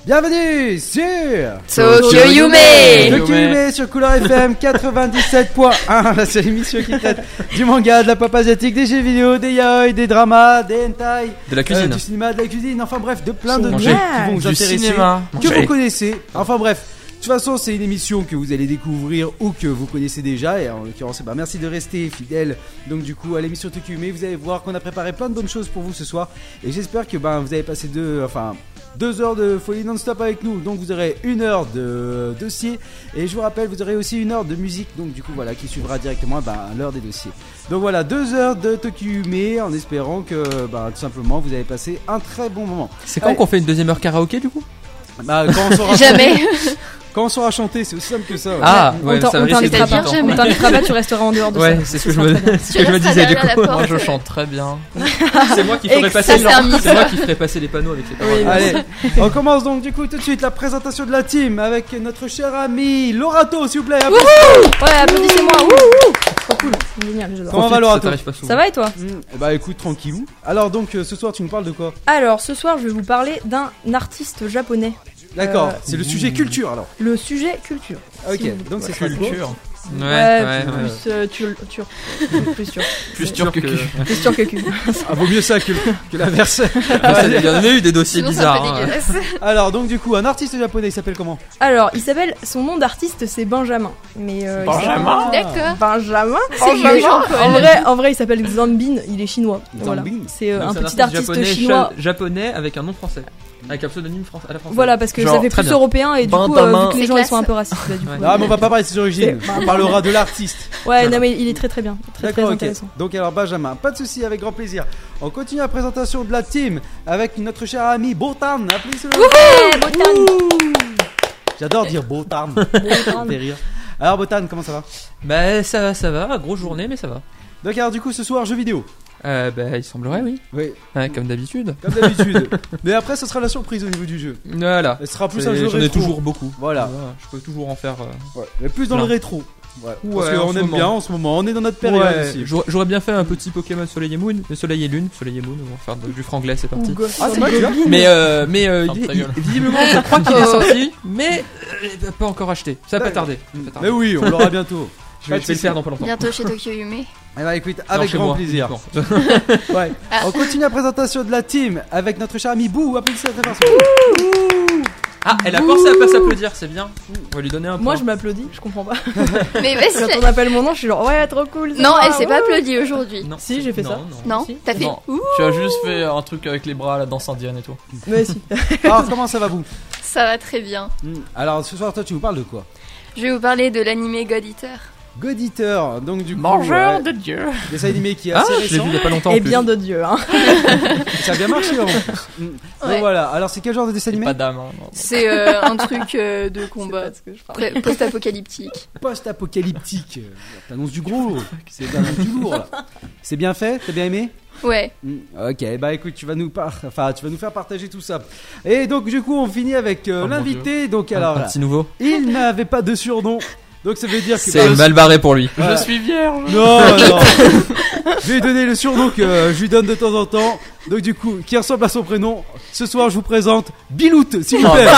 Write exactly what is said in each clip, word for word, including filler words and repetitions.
Bienvenue sur Tokyo Yume Tokyo Yume sur Couleur F M quatre-vingt-dix-sept point un. La seule émission qui traite du manga, de la pop asiatique, des jeux vidéo, des yaoi, des dramas, des hentai, de la cuisine, euh, du cinéma, de la cuisine, enfin bref, de plein de trucs qui vont vous du intéresser, cinéma. que vous connaissez. Enfin bref. De toute façon, c'est une émission que vous allez découvrir ou que vous connaissez déjà. Et en l'occurrence, bah, merci de rester fidèle. Donc, du coup, à l'émission Tokyo Yume, vous allez voir qu'on a préparé plein de bonnes choses pour vous ce soir. Et j'espère que bah, vous avez passé deux, enfin, deux heures de folie non-stop avec nous. Donc, vous aurez une heure de dossier. Et je vous rappelle, vous aurez aussi une heure de musique. Donc, du coup, voilà, qui suivra directement bah, l'heure des dossiers. Donc, voilà, deux heures de Tokyo Yume en espérant que, bah, tout simplement, vous avez passé un très bon moment. C'est quand Allez. qu'on fait une deuxième heure karaoké du coup? Bah, quand on saura Jamais. Quand on saura chanter, c'est aussi simple que ça. Ouais. Ah, on ouais, t'en- ça on va risquer t'invitera de pas. prendre du temps. On t'invitera pas, tu resteras en dehors de Ouais, ça. c'est ce Ce que je sera me, très bien. c'est ce que je me resteras disais du derrière coup. la porte. Moi je chante très bien. C'est moi qui ferai Et passer, ça ferme. c'est moi qui ferai passer les panneaux avec les paroles. Oui, Allez, on commence donc du coup tout de suite la présentation de la team avec notre cher ami Lorato, s'il vous plaît. Ouais, applaudissez-moi. Wouh, wouh. Trop cool, c'est génial, j'adore. Comment va Ça Lorato? t'arrive pas souvent. Ça va et toi? Mmh, eh bah écoute, tranquillou. Alors donc euh, ce soir tu nous parles de quoi? Alors, ce soir, je vais vous parler d'un artiste japonais. D'accord, Euh, c'est le sujet culture alors. Le sujet culture. Ok, si vous voulez. donc c'est quoi? Culture. Ouais, Ouais, ouais, plus, ouais. plus, euh, tur- tur- plus sûr. Plus sûr que cul. Plus sûr que cul. Ah, vaut mieux ça que, que l'inverse. Ah, Il y en a eu des dossiers Sinon, c'est un peu bizarres. hein. dégueulasse. Alors donc du coup un artiste japonais il s'appelle comment? Alors, il s'appelle, son nom d'artiste c'est Benjamin. Mais euh, il Benjamin D'accord. Benjamin. C'est mieux, Jean-Paul. En vrai, en vrai, il s'appelle Zambin, il est chinois. Voilà. Zambin. C'est euh, Donc, un c'est petit artiste japonais, chinois. cha- japonais avec un nom français. Avec un pseudonyme français à la française. Voilà, parce que Genre, ça fait très plus bien. européen et du coup, euh, Benjamin. vu que les C'est gens ils classe. sont un peu racistes là, du coup. Ouais. Ah mais on va pas parler de ses origines, C'est- on parlera de l'artiste. Ouais, non mais il est très très bien, très très D'accord, ok. intéressant. Donc alors Benjamin, pas de souci, avec grand plaisir. On continue la présentation de la team avec notre cher ami Botan. Applaudissez-le. Ouais, Botan. J'adore dire Botan. Ça fait rire. Alors Botan, comment ça va? Bah ça va, ça va. Grosse journée, mais ça va. Donc alors du coup ce soir jeux vidéo. Euh, bah il semblerait, oui. Oui, Ouais, comme d'habitude. comme d'habitude. Mais après ce sera la surprise au niveau du jeu. Voilà. Ce sera plus C'est- un jeu J'en ai rétro. toujours beaucoup. Voilà. Je peux toujours en faire. euh, Ouais. Mais plus dans Plein. le rétro. Ouais. Parce Ouais, en qu'on ce aime moment. bien en ce moment. On est dans notre période Ouais, aussi. j'aurais j'aurais bien fait un petit Pokémon Soleil et Moon, euh, Soleil et Lune, Soleil et Moon, on va faire de- du franglais, c'est parti. Ah, c'est vrai que tu l'as? Mais euh, mais euh, Ferme il- ta il- gueule. visiblement, je crois qu'il est sorti, mais euh, il va pas encore acheté. Ça va pas tarder. Ça va pas tarder. Mais oui, on l'aura bientôt. Je vais, je vais le faire dans pas longtemps. Bientôt chez Tokyo Yume. Eh bah écoute, Non, avec chez grand moi, plaisir. uniquement. Ouais. Ah. On continue la présentation de la team avec notre cher ami Bou. Applaudissez très fort. Ah, elle a pensé à pas s'applaudir, c'est bien. On va lui donner un point. Moi je m'applaudis, je comprends pas. Mais Quand vas-y. on appelle mon nom, je suis genre ouais, trop cool. c'est Non, moi, elle s'est pas wouh. applaudie aujourd'hui. Non, Si, j'ai fait non, ça. Non. Non, Si. t'as fait. Non. Ouh, Tu as juste fait un truc avec les bras, la danse indienne et tout. Mais si. Alors comment ça va Bou? ça va très bien. Hmm. Alors ce soir toi tu nous parles de quoi? Je vais vous parler de l'animé God Eater. God Eater, donc du coup Mangeur ouais, de Dieu. dessin animé qui est Ah, assez je l'ai récent. vu il y a pas longtemps. en Et plus. bien de Dieu, hein. Ça a bien marché en plus. Hmm. Ouais. Donc voilà, alors c'est quel genre de dessin animé? Pas d'âme. hein, non. C'est euh, un truc euh, de combat C'est pas ce que je parle. pré- post-apocalyptique. Post-apocalyptique. T'annonces du gros, c'est t'annonces du lourd là. C'est bien fait, t'as bien aimé? Ouais. Hmm, Ok, bah écoute, tu vas nous par... enfin, tu vas nous faire partager tout ça. Et donc du coup, on finit avec euh, Oh, mon l'invité. Donc Un- alors, un petit nouveau. il n'avait pas de surnom, donc ça veut dire que C'est mal barré pour lui. Voilà. Je suis vierge. Non, non. Je vais lui donner le surnom que euh, je lui donne de temps en temps. Donc du coup, qui ressemble à son prénom. Ce soir, je vous présente Bilout, s'il vous plaît.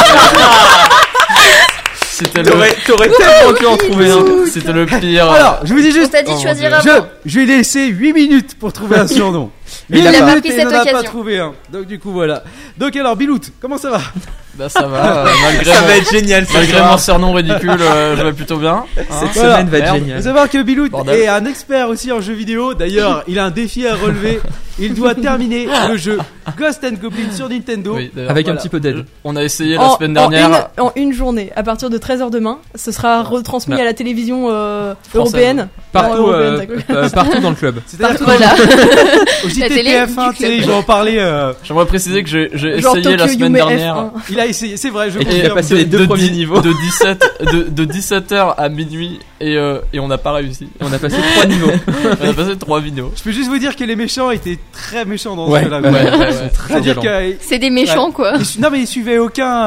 C'était le, T'aurais t'aurais tellement pu en trouver un. c'était le pire. Alors, je vous dis On juste, t'a dit Oh, de choisir mon je, avant. je lui ai laissé huit minutes pour trouver un surnom. Mais il a huit pas minutes pris et il cette n'en a pas occasion. trouvé un. Donc du coup, voilà. Donc alors, Bilout, comment ça va? Bah ça va, euh, malgré, Ça mon, va être génial. ce malgré soir. mon surnom ridicule, euh, je vais plutôt bien. Hein. Cette Voilà. semaine va être Merde. Faut géniale. savoir que Bilout Bordel. est un expert aussi en jeux vidéo. D'ailleurs, il a un défi à relever. Il doit terminer le jeu Ghost and Goblin sur Nintendo. Oui, d'ailleurs. Avec un Voilà. petit peu d'aide. On a essayé la En, semaine en dernière. une, en une journée, à partir de treize heures demain, ce sera retransmis Là. à la télévision euh, Française. européenne. Partout, Non, euh, européenne, d'accord. euh, partout dans le club. C'est-à-dire Voilà. qu'au J La T télé T F un, du tu sais, club. ils vont en parler. euh, J'aimerais préciser que j'ai, j'ai Genre essayé la Tokyo semaine Yume dernière. F un. il a essayé, c'est vrai, je Et confirme. il a passé les deux de premiers dix- niveaux. de dix-sept de, de dix-sept heures à minuit et, euh, et on n'a pas réussi. Et on a passé trois niveaux. On a passé trois vidéos. Je peux juste vous dire que les méchants étaient très méchants dans Ouais, ce jeu-là. ouais, quoi. ouais, ouais, ouais. très C'est-à-dire violent. que C'est des méchants quoi. ils su- non mais ils suivaient aucun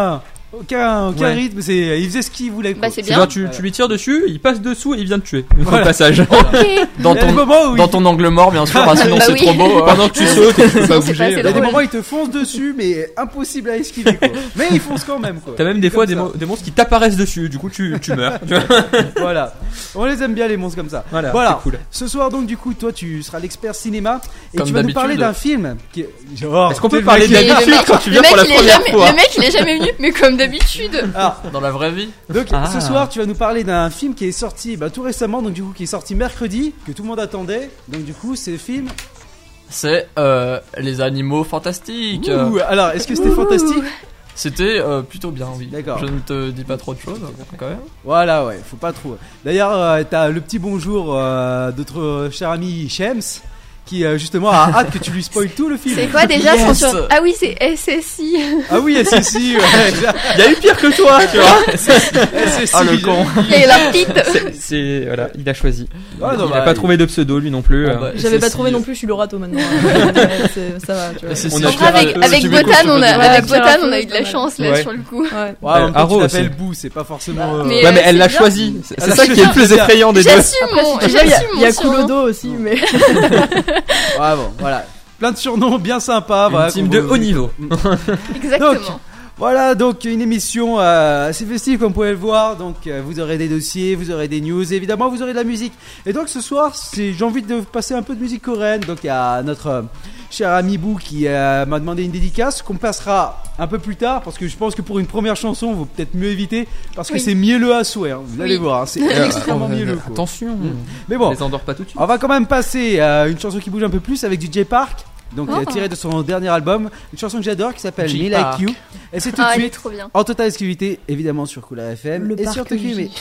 aucun, aucun Ouais. rythme. C'est, il faisait ce qu'il voulait. Quoi. Bah, c'est C'est bien. genre tu, tu lui tires dessus, il passe dessous et il vient te tuer. Une fois Voilà. le passage. Dans Il y a des ton, moments où dans il- ton angle mort, bien sûr, ah, sinon Bah c'est oui. trop beau. hein. Pendant que tu sautes et que tu peux pas Sinon, c'est pas bouger. assez il y a des drôle. moments où il te fonce dessus, mais impossible à esquiver. Quoi. Mais il fonce quand même. Quoi. T'as même des fois Comme des, ça. mo- des monstres qui t'apparaissent dessus, du coup tu, tu meurs. Tu vois. Voilà. On les aime bien les monstres comme ça. Voilà, Voilà. c'est cool. Ce soir donc du coup toi tu seras l'expert cinéma et Comme tu vas nous d'habitude. parler d'un film qui est... Oh, Est-ce qu'on peut quel parler mec- Mais le d'habitude mec- quand tu le viens mec, pour la il est première jamais- fois Le mec, il est jamais venu, mais comme d'habitude. Ah, Dans la vraie vie. donc Ah. ce soir tu vas nous parler d'un film qui est sorti bah, tout récemment, donc du coup qui est sorti mercredi, que tout le monde attendait. Donc du coup c'est le film. C'est euh, les animaux fantastiques. Ouh, alors est-ce que c'était fantastique? C'était euh, plutôt bien, oui. D'accord. Je ne te dis pas trop de choses, quand même. Voilà, ouais, faut pas trop. D'ailleurs, euh, t'as le petit bonjour euh, de notre cher ami Shems qui euh, justement a hâte que tu lui spoil tout le film. C'est quoi déjà Yes. son sur... Ah oui, c'est S S I. Ah oui, si si, ouais, Il y a eu pire que toi, tu vois. c'est Ah le con. Il y a la petite. C'est- C'est voilà, il a choisi. Ah, non, il bah, a pas il- trouvé de pseudo lui non plus. Bon, euh. bah, J'avais c'est pas si- trouvé non plus, je suis le râteau maintenant. Euh, c'est- ça va, tu vois. C'est On si a- je te Avec, rappelle- avec si tu veux Botan, on a, qu'on se avec Ouais, Botan, Pierre on a Feu, eu de la ouais. chance là Ouais. sur le coup. Ouais. Ouais, en même temps, Arrow tu l'appelles aussi. Boo, c'est pas forcément. euh, Mais- Ouais, mais euh, elle l'a c'est choisi. C'est Ah, c'est c'est ça qui est le plus bien. effrayant des deux. J'assume mon, Après, il y a, j'assume il y a mon surnom. Kulodo aussi, mais. Ouais, bon, voilà. Plein de surnoms bien sympas. Une voilà, team qu'on de vous- haut niveau. Exactement. Donc, Voilà, donc une émission euh, assez festive comme vous pouvez le voir. Donc euh, vous aurez des dossiers, vous aurez des news, et évidemment vous aurez de la musique. Et donc ce soir, c'est, j'ai envie de passer un peu de musique coréenne. Donc il y a notre euh, cher ami Boo qui euh, m'a demandé une dédicace qu'on passera un peu plus tard, parce que je pense que pour une première chanson, il vaut peut-être mieux éviter, parce que Oui. c'est mielleux à souhait. Hein, vous allez Oui. voir, hein, c'est Euh, extrêmement euh, mielleux. Quoi. Attention, Mais bon, on les endort pas tout de suite. on va quand même passer à une chanson qui bouge un peu plus avec du J-Park. Donc Oh. euh, tiré de son dernier album, une chanson que j'adore qui s'appelle Me Like J-Park. You. Et c'est tout Ah, de il est suite trop bien. en totale exclusivité, évidemment sur Cool F M Le et sur parc Tokyo. J.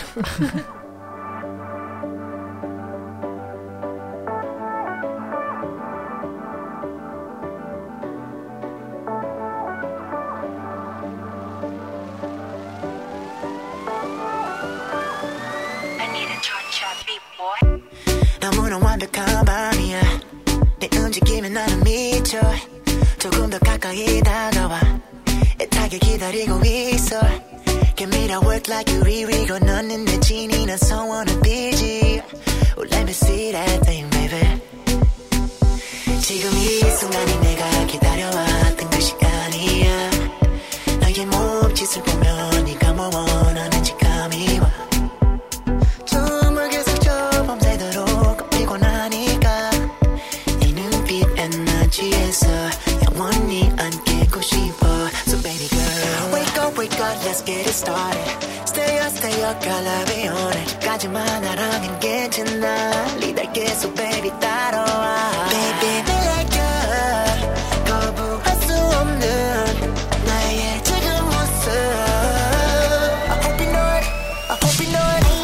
너무나 완벽한 밤이야 내 움직임에 나는 미쳐 조금 더 가까이 다가와 애타게 기다리고 있어 Give me that work like you really gon' 너는 내 진이 난 소원을 빌지 Oh let me see that thing baby 지금 이 순간이 내가 기다려왔던 그 시간이야 너의 몸짓을 보면 네가 뭐 원하는지 감이 와 정말 계속 저 밤새도록 피곤하니까 네 눈빛에 난 취해서 영원히 안기고 싶어 So baby girl Wake up wake up let's get it started Stay up stay up girl I'll be on it 까지만 나랑은 괜찮아 리달게 So baby 따라와 Baby be like you 거부할 수 없는 나의 지금 모습 I hope you know it I hope you know it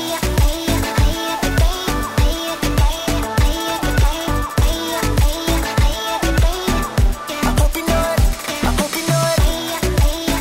I hope you know it. I hope you know it.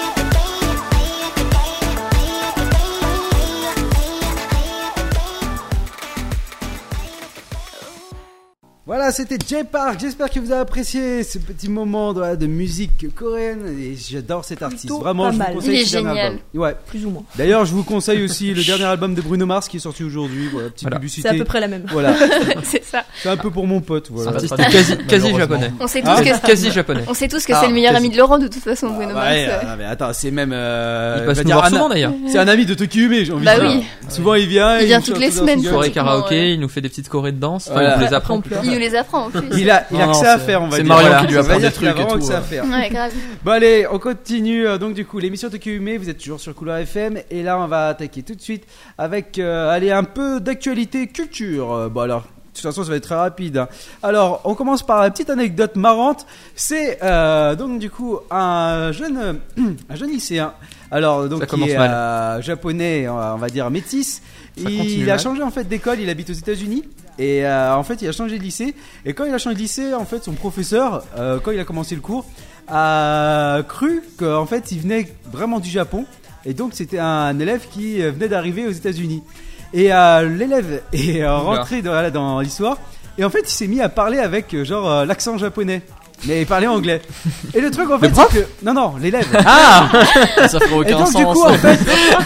Voilà, c'était J-Park. J'espère que vous avez apprécié ce petit moment de, de musique coréenne. Et j'adore cet artiste. Plutôt Vraiment, pas je mal. vous conseille Il est ce dernier génial. album. Ouais. Plus ou moins. D'ailleurs, je vous conseille aussi le dernier album de Bruno Mars qui est sorti aujourd'hui. Voilà, petite Voilà. publicité. C'est à peu près la même. Voilà, C'est ça. c'est un peu pour mon pote. Voilà. Artiste pas quasi, quasi malheureusement. japonais. On sait tous Ah, que Quasi japonais. on sait tous que Ah, c'est le meilleur quasi. ami de Laurent de toute façon, Bruno Ah, Mars. ouais, euh. ah, mais attends, c'est même. Euh, Il on passe va nous dire voir un- souvent d'ailleurs. C'est un ami de Tokyo, j'ai envie Bah de dire. oui. Souvent il vient. Il vient nous toutes les chante dans un semaines. single. Soirée Ouais. karaoké, il nous fait des petites chorés de danse. Enfin, Voilà. il nous les Après, apprend on plus pleure. Il nous les apprend en plus. Il a, il a Non, que non, ça à c'est- faire, on va c'est dire. Marion Voilà. qui lui Ça veut apprend dire des qu'il a trucs et vraiment tout, que ça à ouais. faire. Ouais, grave. Bon allez, on continue. Euh, Donc du coup, l'émission Tokyo Hume, vous êtes toujours sur Couleur F M et là on va attaquer tout de suite avec euh, allez un peu d'actualité culture. Euh, bon alors. De toute façon, ça va être très rapide. hein. Alors, on commence par une petite anecdote marrante. C'est euh, donc du coup un jeune, euh, un jeune lycéen. Alors donc Ça qui commence est mal. euh, japonais, on va dire métis. Ça continue Il a mal. changé en fait d'école. Il habite aux États-Unis et euh, en fait il a changé de lycée. Et quand il a changé de lycée, en fait son professeur, euh, quand il a commencé le cours, a cru qu'en fait il venait vraiment du Japon. Et donc c'était un élève qui euh, venait d'arriver aux États-Unis. Et euh, l'élève est euh, rentré dans, dans l'histoire. Et en fait il s'est mis à parler avec euh, genre euh, l'accent japonais. mais il parlait anglais. Et le truc en fait, c'est que non non, l'élève. Ah Ça ferait Et aucun donc sens. du coup en fait,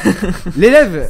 l'élève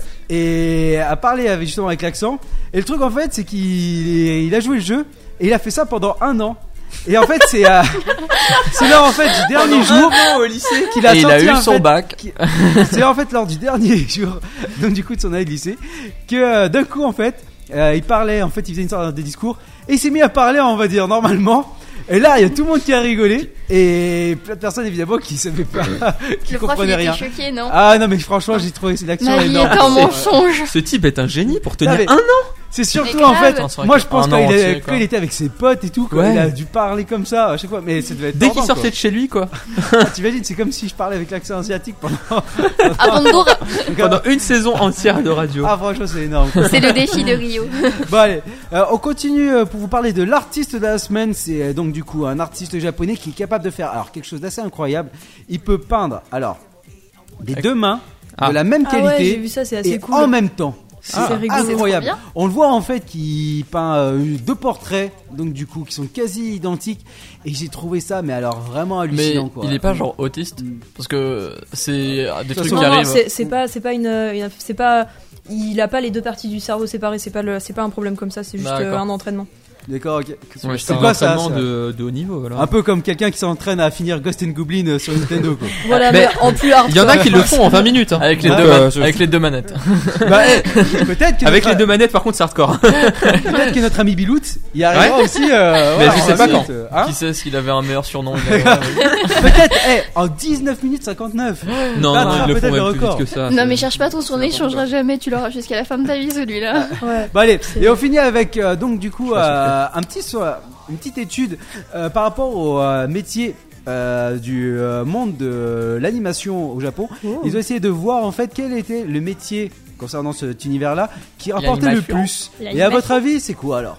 et a parlé avec, justement avec l'accent. Et le truc en fait, c'est qu'il il a joué le jeu et il a fait ça pendant un an. Et en fait, c'est euh, c'est lors en fait du dernier jour au lycée qu'il a Et il sorti a eu en son fait, bac. qui- c'est en fait lors du dernier jour donc du coup de son année de lycée que euh, d'un coup en fait euh, il parlait, en fait il faisait une sorte de discours et il s'est mis à parler, on va dire normalement. Et là, il y a tout le monde qui a rigolé et plein de personnes évidemment qui savaient pas, qui Le prof, il comprenaient était rien. choqué, non? Ah non mais franchement, j'ai trouvé cette action Ma vie énorme. est un C'est- mensonge. Ce type est un génie pour tenir Non, mais- un an. C'est surtout Mais en grave. fait, Attends, c'est vrai moi que je pense un quand an il, entier, est- quoi. quand il était avec ses potes et tout, quoi, Ouais. il a dû parler comme ça à chaque fois, mais ça devait être Dès qu'il tordant, sortait de chez lui, quoi. quoi. T'imagines, c'est comme si je parlais avec l'accent asiatique pendant, À Bondour, Pendant une saison entière de radio. Ah franchement c'est énorme, quoi. c'est le défi de Rio. Bon allez, euh, on continue euh, pour vous parler de l'artiste de la semaine. C'est euh, donc du coup un artiste japonais qui est capable de faire alors quelque chose d'assez incroyable. Il peut peindre alors des deux mains Ah. de la même Ah ouais, qualité j'ai vu ça, c'est assez et cool. en même temps. C'est Ah, c'est rigolo. incroyable. C'est trop bien. On le voit en fait qu'il peint euh, deux portraits, donc du coup qui sont quasi identiques. Et j'ai trouvé ça, mais alors vraiment Mais hallucinant quoi. il est pas genre autiste Mm. parce que c'est des toute trucs façon, qui Non, non, arrivent. c'est c'est pas, c'est pas une, une- c'est pas, il a pas les deux parties du cerveau séparées. C'est pas le, c'est pas un problème comme ça. C'est juste D'accord. euh, un entraînement. D'accord. Ok. Ouais, c'est c'est quoi un ça, entraînement ça de, de haut niveau, alors. Un peu comme quelqu'un qui s'entraîne à finir Ghost and Goblin euh, sur Nintendo quoi. Voilà, mais mais, en plus hard. Il y en a qui le font en vingt minutes. Hein. Avec les Ouais, deux, ouais, man- je- avec les deux manettes. Bah, eh, peut-être que Avec notre- les deux manettes, par contre, c'est hardcore. peut-être que notre ami Bilout y arrivera aussi. Euh, Mais voilà, je sais en pas suite, quand. euh, hein. Qui sait s'il avait un meilleur surnom il avait- Peut-être, eh, en dix-neuf minutes cinquante-neuf. Non, Ah, non, tu ils le vas font peut-être même le plus vite record. que ça. Non, mais cherche pas ton surnom, il changera jamais. Tu l'auras jusqu'à la fin de ta vie, celui-là. Ouais. Bon allez, C'est- et on finit avec euh, donc du coup Je sais euh, un petit so- une petite étude euh, par rapport au euh, métier euh, du euh, monde de l'animation au Japon. Oh. Ils ont essayé de voir en fait quel était le métier concernant cet univers-là qui rapportait le L'animation. plus. Et à L'animation. votre avis, c'est quoi alors?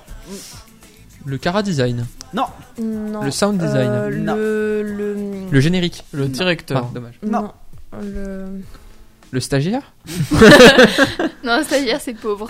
Le Cara Design, Non, Non. le sound design, Euh, Non. le, le, le générique. Le Ah, directeur. dommage. Non. Le. Le stagiaire Non, c'est-à-dire, c'est pauvre.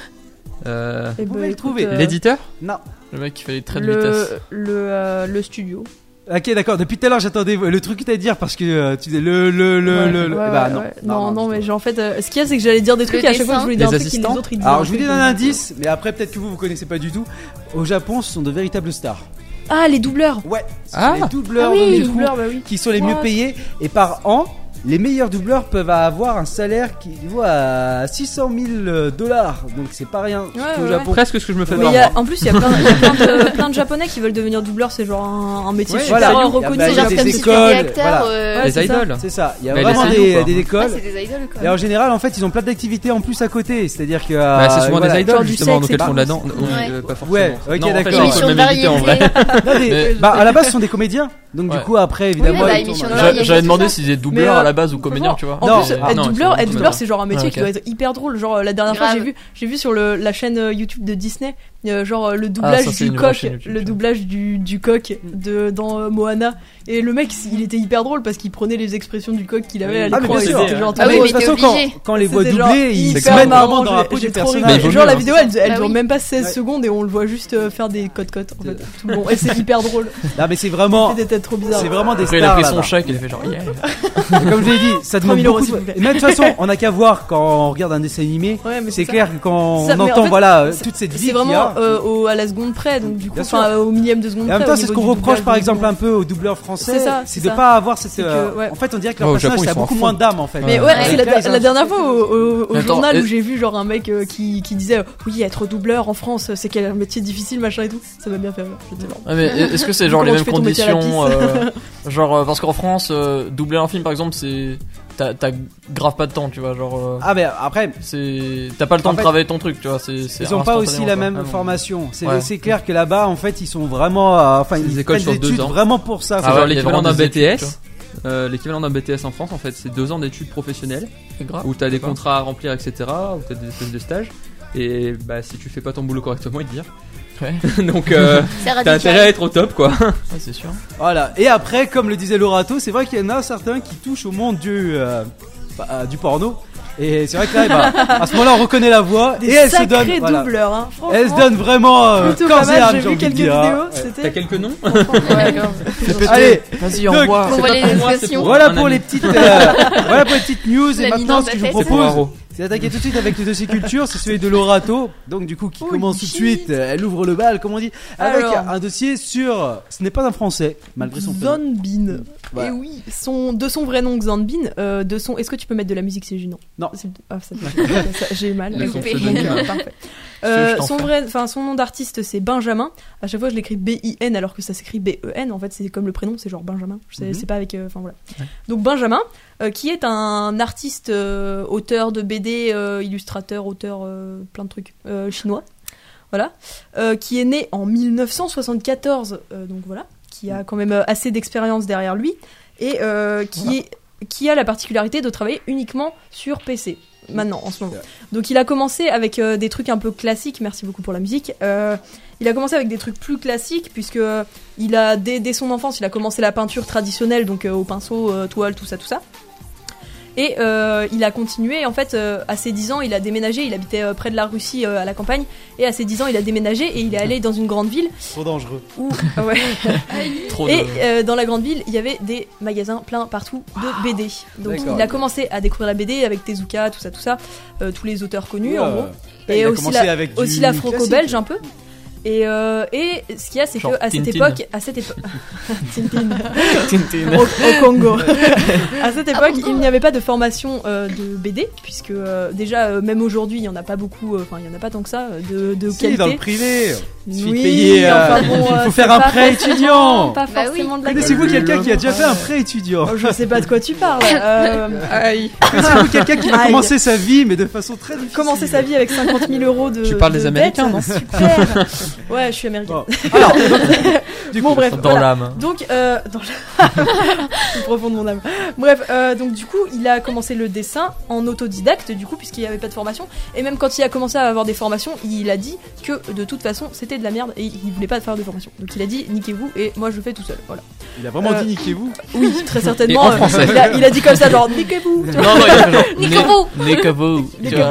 euh, Eh Vous ben, pouvez le écoute, trouver. euh, l'éditeur. Non. Le mec qui fait les traits de vitesse. le, le, euh, le studio. Ok, d'accord. Depuis tout à l'heure, j'attendais le truc que t'allais dire parce que euh, tu disais le le le Ouais, le. le- ouais, eh bah, ouais, non. ouais. Non, non, mais du j'ai en fait. euh, ce qu'il y a, c'est que j'allais dire des trucs Le et à chaque fois que je voulais dire Les un truc, et les assistants. autres ils tout. disaient. Alors, un je vous truc, donne donc- un indice, mais après peut-être que vous vous connaissez pas du tout. Au Japon, ce sont de véritables stars. Ah, les doubleurs. Ouais. Ce sont Ah. les doubleurs Ah donc, oui, du les coup, doubleurs, bah oui. qui sont les mieux What payés et par an. Les meilleurs doubleurs peuvent avoir un salaire qui vaut à six cent mille dollars, donc c'est pas rien Ouais, au ouais, Japon. Presque ce que je me fais Mais voir. il y a- moi. en plus, il y a plein, il y a plein de, plein de japonais qui veulent devenir doubleurs. C'est genre un, un métier Ouais, super voilà. reconnu. Bah, C'est il y a genre des comme si t'étais écoles, acteur. voilà. euh, Ouais, Les c'est ça. idoles. C'est ça, il y a Mais vraiment les des, idoles, quoi. des Ah, écoles. c'est des idoles, quoi. Et en général, en fait, ils ont plein d'activités en plus à côté, c'est-à-dire que. Bah, euh, c'est souvent voilà. des Genre idoles du justement, sexe donc et elles font tout. de la danse. Oui, Ouais. euh, pas forcément. Ouais, ok, Non, en fait, d'accord. elles ont Émission le de même évité en vrai. variété. Non, des- Mais- bah, à la base, ce sont des comédiens, donc du Ouais. coup, après, évidemment. bah, ils émission tournent- de J'a- variété, J'avais tout demandé ça. s'ils étaient Mais, doubleurs euh, à la base ou comédiens, tu vois. En Non. plus, Mais- être non, doubleur, ils être sont doubleur, pas. c'est genre un métier Ah, qui ok. doit être hyper drôle. Genre la dernière fois, Grave. j'ai vu, j'ai vu sur le, la chaîne euh, YouTube de Disney, euh, genre euh, le doublage ça, c'est du une vraie coq, chaîne YouTube, le ça. doublage du, du coq de dans euh, Moana. Et le mec, il était hyper drôle parce qu'il prenait les expressions du coq qu'il avait à Ah, mais l'écran. bien et sûr. c'était genre Ah trop oui, de mais toute t'es façon, quand, obligé. quand les voit C'était genre doubler, ils se hyper mettent marrant, vraiment dans la j'ai- peau j'ai du trop rigolé. personnage. Mais il vaut Genre mieux, la hein. vidéo, elle, elle Bah dure oui. même pas seize Ouais. secondes et on le voit juste euh, faire des cotes cotes en fait tout le long. Et c'est hyper drôle. Non, mais c'est vraiment. C'était peut-être trop bizarre. C'est vraiment des Après, il a stars. pris son là-bas. chèque, il a fait genre yeah. Et Comme je l'ai dit, ça demande trois mille beaucoup. euros, s'il de- vous plaît. Et même de toute façon, on a qu'à voir quand on regarde un dessin animé. Ouais, mais C'est ça. clair que quand Ça- on mais en entend fait, voilà c'est- toute cette vie C'est qu'il y vraiment a. euh, au, à la seconde près, donc du coup, Bien sûr. enfin au millième de seconde Et en près. même temps, au c'est ce niveau qu'on du reproche doublage, par du exemple doublage. un peu aux doubleurs français, C'est ça, c'est c'est de ça. pas avoir cette. C'est que, euh, ouais. En fait, on dirait que Ouais, leur au Japon, personnage ils ça a s'en beaucoup foutent. moins d'âme en fait. Mais ouais, Ouais. c'est Et la, là, ils la ont- dernière fois au, au- au Mais attends, journal et- où j'ai vu genre un mec euh, qui, qui disait euh, oui, être doubleur en France c'est quel métier difficile machin et tout, ça m'a bien fait rire. J'étais genre, Ouais, mais est-ce que c'est genre Comment les tu mêmes fais ton métier à la conditions euh, Genre, euh, parce qu'en France, euh, doubler un film par exemple, c'est. T'as t'as grave pas de temps, tu vois. Genre, euh, Ah, mais après, c'est. T'as pas le temps En de fait, travailler ton truc, tu vois. c'est c'est ils ont pas aussi la instantanément, même quoi. Ah, formation. C'est Ouais. c'est clair que là-bas, en fait, ils sont vraiment. euh, Enfin, C'est des ils écoles prennent sur des deux études ans. vraiment pour ça. C'est Ah quoi. ouais, genre il y a l'équivalent vraiment d'un des B T études, S. Euh, l'équivalent d'un B T S en France, en fait, c'est deux ans d'études professionnelles C'est grave. où t'as des D'accord. contrats à remplir, et cetera. Où t'as des espèces de stages. Et bah, si tu fais pas ton boulot correctement, ils te virent. Ouais, Donc, euh, C'est t'as intérêt à radical. être au top, quoi. ouais, c'est sûr. Voilà. Et après, comme le disait Lorato, c'est vrai qu'il y en a certains qui touchent au monde du, euh, bah, euh, du porno. Et c'est vrai que là, bah, à ce moment-là, on reconnaît la voix Des et elle se sacrés donne. Voilà. doubleurs, hein. Franchement, Elle se donne vraiment euh, plutôt corps pas et mal. âme, J'ai j'ai vu envie de quelques dire. vidéos, Ouais. c'était. T'as quelques noms Ouais, grave. Allez, Vas-y, Donc, envoie. On voit les expressions. voilà un pour ami. les petites, euh, voilà pour les petites news. Et La maintenant, mine ce que je dans vous ta C'est pour propose, Haro. c'est d'attaquer tout de suite avec le dossier culture. C'est celui de Lorato. Donc, du coup, qui Oh, commence tout de shit. suite. Elle ouvre le bal, comme on dit, avec Alors. un dossier sur. Ce n'est pas un français, malgré son prénom. Zonbin. Voilà. Et oui, son, de son vrai nom Zonbin, euh, de son. Est-ce que tu peux mettre de la musique, c'est gênant? Non. C'est- Ah, ça, ça- j'ai eu mal. Le Ok. son Coupé. pseudonyme. Donc, euh, parfait. je Euh, t'en son fais. vrai, enfin son nom d'artiste c'est Benjamin. À chaque fois je l'écris B I N alors que ça s'écrit B E N. En fait c'est comme le prénom, c'est genre Benjamin. Je sais- Mhm. C'est pas avec, euh, enfin voilà. Ouais. Donc Benjamin, euh, qui est un artiste, euh, auteur de B D, euh, illustrateur, auteur, euh, plein de trucs euh, chinois. Voilà, euh, qui est né en mille neuf cent soixante-quatorze. euh, donc voilà, qui a quand même euh, assez d'expérience derrière lui et euh, qui Voilà. est qui a la particularité de travailler uniquement sur P C. Maintenant, en ce moment. Donc il a commencé avec euh, des trucs un peu classiques, merci beaucoup pour la musique. Euh, il a commencé avec des trucs plus classiques, puisque euh, il a, dès, dès son enfance, il a commencé la peinture traditionnelle, donc euh, au pinceau, euh, toile, tout ça, tout ça. Et euh, il a continué, en fait, euh, à ses dix ans, il a déménagé, il habitait euh, près de la Russie, euh, à la campagne, et à ses dix ans, il a déménagé, et il est allé dans une grande ville, Trop dangereux. où... ah ouais. Trop Et de. euh, dans la grande ville, il y avait des magasins plein partout de B D. Donc D'accord. il a commencé à découvrir la B D avec Tezuka, tout ça, tout ça, euh, tous les auteurs connus en gros. Et Et il a aussi commencé la- avec du Aussi la franco-belge classique. un peu. Et, euh, et ce qu'il y a, c'est Genre que à cette Tintin. époque, à cette époque, Tintin. Tintin. au, au Congo. À cette époque, Congo. il n'y avait pas de formation euh, de B D, puisque euh, déjà, euh, même aujourd'hui, il n'y en a pas beaucoup, euh, enfin, il n'y en a pas tant que ça, euh, de, de Si, qualité. dans le privé. Il suffit de Oui, payer, euh, enfin bon, il euh, faut c'est faire un pas prêt forcément- étudiant. Pas Bah oui. forcément de la Connaissez-vous qualité. quelqu'un qui a déjà fait un prêt étudiant? Oh, je sais pas de quoi tu parles. Euh, Aïe. Connaissez-vous quelqu'un qui va Aïe. commencer sa vie, mais de façon très difficile? commencer sa vie avec cinquante mille euros de. Tu parles de des Américains, dettes, non Super. Ouais, je suis américaine. Bon. Alors, du Bon, coup, bref, Dans voilà. l'âme. Donc, euh, dans le profond de mon âme. Bref, euh, donc du coup, il a commencé le dessin en autodidacte, du coup, puisqu'il n'y avait pas de formation. Et même quand il a commencé à avoir des formations, il a dit que de toute façon, c'était de la merde et il voulait pas faire de formation. Donc il a dit, niquez-vous et moi je fais tout seul. Voilà. il a vraiment Euh, dit niquez-vous. Oui, très certainement. Et en euh, français. il, a, il a dit comme ça, genre, niquez-vous. Non, non, il a fait genre. Niquez-vous. Né- Niquez-vous. Niquez-vous. Tu vois.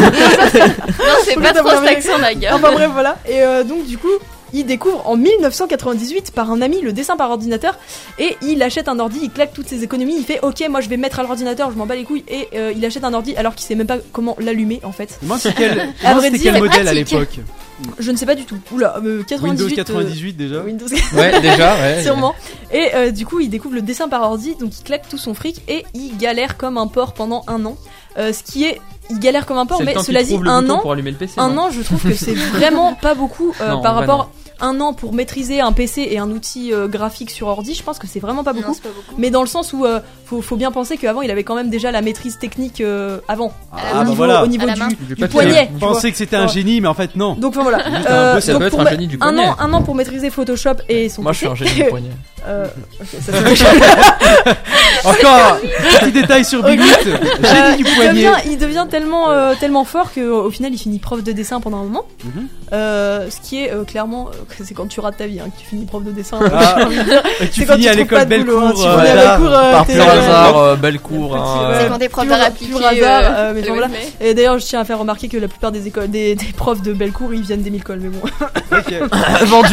Non, c'est Faut pas pas trop t'avoir cet accent d'ailleurs. Enfin bref, voilà. Et euh, donc du coup, il découvre en mille neuf cent quatre-vingt-dix-huit par un ami le dessin par ordinateur et il achète un ordi, il claque toutes ses économies, il fait ok, moi je vais mettre à l'ordinateur, je m'en bats les couilles et euh, il achète un ordi alors qu'il sait même pas comment l'allumer en fait. Moi, c'est quel, À moi, vrai c'était dire, quel modèle à pratique. l'époque? Je ne sais pas du tout. Oula, euh, quatre-vingt-dix-huit. Windows euh, quatre-vingt-dix-huit déjà. Windows Ouais, déjà, ouais. sûrement. Et euh, du coup, il découvre le dessin par ordi, donc il claque tout son fric et il galère comme un porc pendant un an. Euh, ce qui est, il galère comme un porc, C'est le mais temps qu'il cela dit, trouve le un bouton an, pour allumer le P C. un non an, je trouve que c'est vraiment pas beaucoup euh, Non, par ouais, rapport. Un an pour maîtriser un P C et un outil euh, graphique sur ordi, je pense que c'est vraiment pas beaucoup. Non, c'est pas beaucoup. Mais dans le sens où euh, faut, faut bien penser qu'avant il avait quand même déjà la maîtrise technique euh, avant, Ah, au, bah niveau, voilà. au niveau À la du, main. Du du papier. poignet. Je tu vois. pensais que c'était un Ouais. génie, mais en fait, non. Donc enfin, voilà. Juste un Euh, peu, ça donc peut être pour un ma- génie du un poignet. an, un an pour maîtriser Photoshop et son Moi, je P C. suis un génie du poignet. Euh, ok, ça c'est Encore un petit détail sur Big Hit. Génie Euh, du il poignet. devient, il devient tellement, euh, tellement fort qu'au final il finit prof de dessin pendant un moment. Mhm. Euh, ce qui est euh, clairement, euh, c'est quand tu rates ta vie hein, que tu finis prof de dessin. Ah, J'ai envie de dire. et tu C'est quand finis tu à trouves l'école pas de boulot, hein, Bellecour. tu euh, finis à voilà. Bellecour, euh, Par t'es- pur ouais. hasard, euh, Bellecour. Petit, hein, ouais. C'est quand des profs pur- d'art pur appliqué. hasard, euh, euh, mais de bon, voilà. Wembley. Et d'ailleurs, je tiens à faire remarquer que la plupart des écoles, des, des profs de Bellecour, ils viennent des mille cols, mais bon. Ok. Vendu.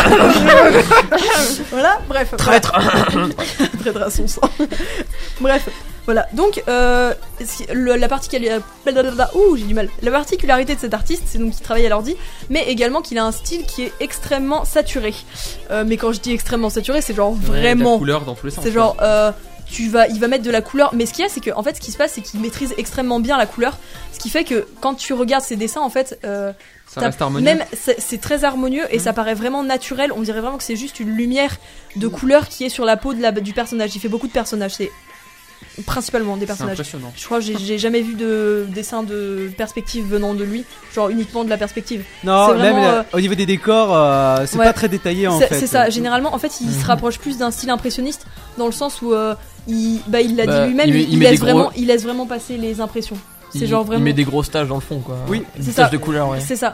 Voilà, bref. Traître. Traître à son sang. Bref, voilà. Donc, euh, si- le- la particularité, ouh, j'ai du mal. La particularité de cet artiste, c'est donc qu'il travaille à l'ordi, mais également qu'il a un style qui est extrêmement saturé. Euh, mais quand je dis extrêmement saturé, c'est genre Ouais, de la vraiment. couleur dans tous les sens. C'est genre, euh, tu vas, il va mettre de la couleur. Mais ce qu'il y a, c'est que, en fait, ce qui se passe, c'est qu'il maîtrise extrêmement bien la couleur. Ce qui fait que quand tu regardes ses dessins, en fait, euh, Ça t'as- reste harmonieux. même c'est c'est très harmonieux et Mhm. ça paraît vraiment naturel. On dirait vraiment que c'est juste une lumière de couleur qui est sur la peau de la, du personnage. Il fait beaucoup de personnages, c'est principalement des C'est personnages. impressionnant. Je crois que j'ai- j'ai jamais vu de dessin de perspective venant de lui, genre uniquement de la perspective. Non, C'est même vraiment, la- euh, au niveau des décors, euh, c'est Ouais. pas très détaillé en C'est fait. c'est ça. Généralement, en fait, il se Mhm. rapproche plus d'un style impressionniste dans le sens où euh, il, bah, il l'a Bah, dit lui-même, il il, met- il il met laisse des gros- vraiment, il laisse vraiment passer les impressions. C'est Il- genre vraiment. Il met des grosses taches dans le fond, quoi. Oui, Des c'est taches ça. de couleur, ouais. C'est ça.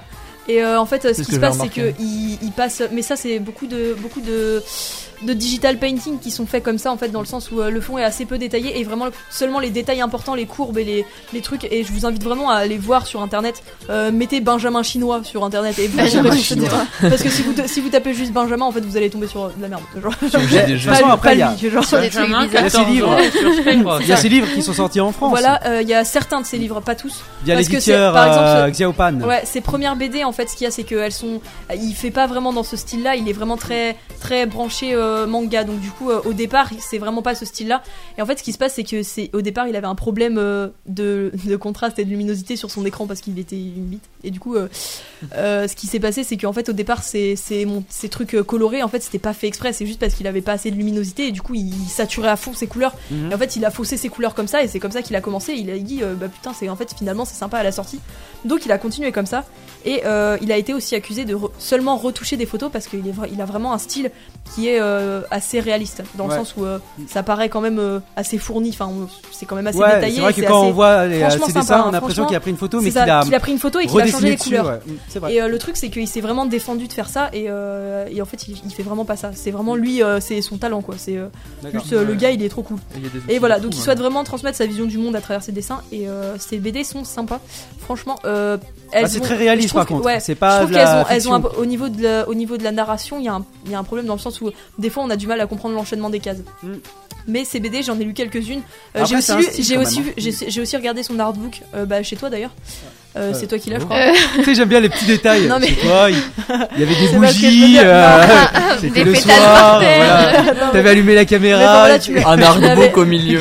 Et euh, en fait, ce C'est qui ce se que j'ai passe, c'est remarqué. que il, il passe. Mais ça, c'est beaucoup de beaucoup de de digital painting qui sont faits comme ça en fait, dans le sens où euh, le fond est assez peu détaillé et vraiment seulement les détails importants, les courbes et les les trucs. Et je vous invite vraiment à aller voir sur internet. Euh, mettez Benjamin chinois sur internet et vous Benjamin tomberez sur chinois. des- parce que si vous si vous tapez juste Benjamin, en fait, vous allez tomber sur de la merde. Genre, J'ai des De jeux. toute façon, pas, après, pas il y a- lui, genre. Sur des trucs Benjamin, bizarres. Il y a ces quatorze livres. ans, sur Skype. Il y a ces livres qui sont sortis en France. Voilà, euh, il y a certains de ces livres, pas tous. Via parce que l'éditeur c'est- par exemple, euh, ce- Xiaopan. Ouais, ces premières B D en fait, ce qu'il y a, c'est qu'elles sont. Il fait pas vraiment dans ce style-là, il est vraiment très très branché euh, manga. Donc du coup, euh, au départ, c'est vraiment pas ce style-là. Et en fait, ce qui se passe, c'est que c'est au départ, il avait un problème euh, de, de contraste et de luminosité sur son écran parce qu'il était une bite. Et du coup, euh, euh, ce qui s'est passé, c'est qu'en fait, au départ, ces, ces, mon- ces trucs euh, colorés, en fait, c'était pas fait exprès. C'est juste parce qu'il avait pas assez de luminosité et du coup, il saturait à fond ses couleurs. Mhm. Et en fait, il a faussé ses couleurs comme ça et c'est comme ça qu'il a commencé. Il a dit, euh, bah putain, c'est en fait finalement c'est sympa à la sortie. Donc il a continué comme ça et euh, il a été aussi accusé de re- seulement retoucher des photos parce qu'il est vra- il a vraiment un style qui est euh, assez réaliste dans Ouais. le sens où euh, ça paraît quand même euh, assez fourni. Enfin, on- c'est quand même assez Ouais, détaillé. c'est vrai que c'est quand assez- on voit les, franchement ces sympa, dessins, hein, on a l'impression franchement, qu'il a pris une photo, mais c'est qu'il ça, a qu'il a pris une photo et qu'il a changé redessiné les dessus. couleurs. Ouais. Mm, C'est vrai. Et euh, le truc, c'est qu'il s'est vraiment défendu de faire ça et, euh, et en fait, il, il fait vraiment pas ça. C'est vraiment lui, euh, c'est son talent quoi. C'est euh, D'accord. juste euh, le Ouais. gars, il est trop cool. Il y a des Et outils voilà, de donc fou, il hein. souhaite vraiment transmettre sa vision du monde à travers ses dessins et euh, ces B D sont sympas. Franchement, euh, elles Ah, c'est ont- très je réaliste trouve par que- contre. ouais, C'est je pas trouve de qu'elles la ont, elles ont un fiction. peu- au niveau de la, au niveau de la narration, il y, a un- il y a un problème dans le sens où des fois on a du mal à comprendre l'enchaînement des cases. Mm. Mais ces B D, j'en ai lu quelques-unes. Euh, Après, j'ai c'est aussi un lu, style j'ai quand aussi, même, vu- j'ai j'ai aussi regardé son artbook euh, bah, chez toi d'ailleurs. Euh, c'est toi qui l'as, je crois. Euh, Tu sais, j'aime bien les petits détails. Non, mais- Chez toi, il il y avait des C'est parce que je veux bougies. dire- euh, ah, C'était des le pétales soir. par terre. voilà. Non, mais- T'avais allumé la mais bon, caméra. voilà, tu l'as- Un tu l'avais- artbook au milieu.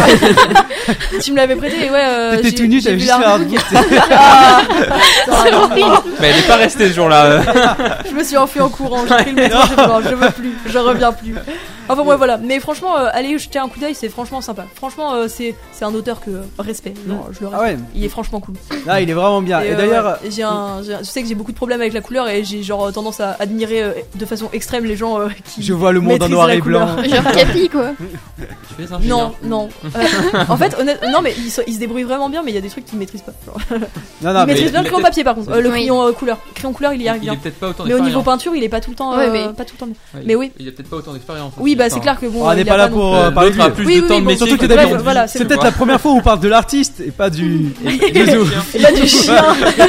tu me l'avais prêté et ouais. euh, T'étais j'ai- tout nu, j'ai t'avais vu juste fait l'artbook. artbook. Ah, C'est horrible. Mais elle est pas restée ce jour-là. Je me suis enfui en courant, j'ai pris le métro, j'ai fait non, je veux plus, je reviens plus. Enfin ouais voilà, mais franchement, euh, allez jeter un coup d'œil, c'est franchement sympa. Franchement, euh, c'est c'est un auteur que euh, respect, genre, je le respecte. Ah ouais. Il est franchement cool. Ah, il est vraiment bien. Et euh, d'ailleurs, ouais, j'ai un, j'ai un- je sais que j'ai beaucoup de problèmes avec la couleur et j'ai genre tendance à admirer euh, de façon extrême les gens euh, qui. je vois le monde en maîtrisent noir la et blanc. couleur. Genre Capi, quoi. Tu fais un Non, non. Euh, en fait, honnêtement, non mais il se, il se débrouille vraiment bien, mais il y a des trucs qu'il maîtrise pas. Genre. Non, non, il maîtrise mais bien le il a crayon peut-être- papier par contre, Euh, le Oui. crayon euh, couleur, crayon couleur, il y arrive Il est bien. peut-être pas autant Mais au niveau d'expérience. peinture, il est pas tout le temps. Ouais, euh, mais- Pas tout le temps. Ouais, mais il- oui. Il a peut-être pas autant d'expérience. Oui, aussi, bah enfin. c'est clair que bon. on euh, n'est il a pas là non pour plus- euh, Euh, parler L'autre a de plus Oui, de oui, temps oui, de bon, métier surtout que que toi, bref, donc, voilà, euh, c'est C'est bon. peut-être la première fois où on parle de l'artiste et pas du du zoo Il a du chien.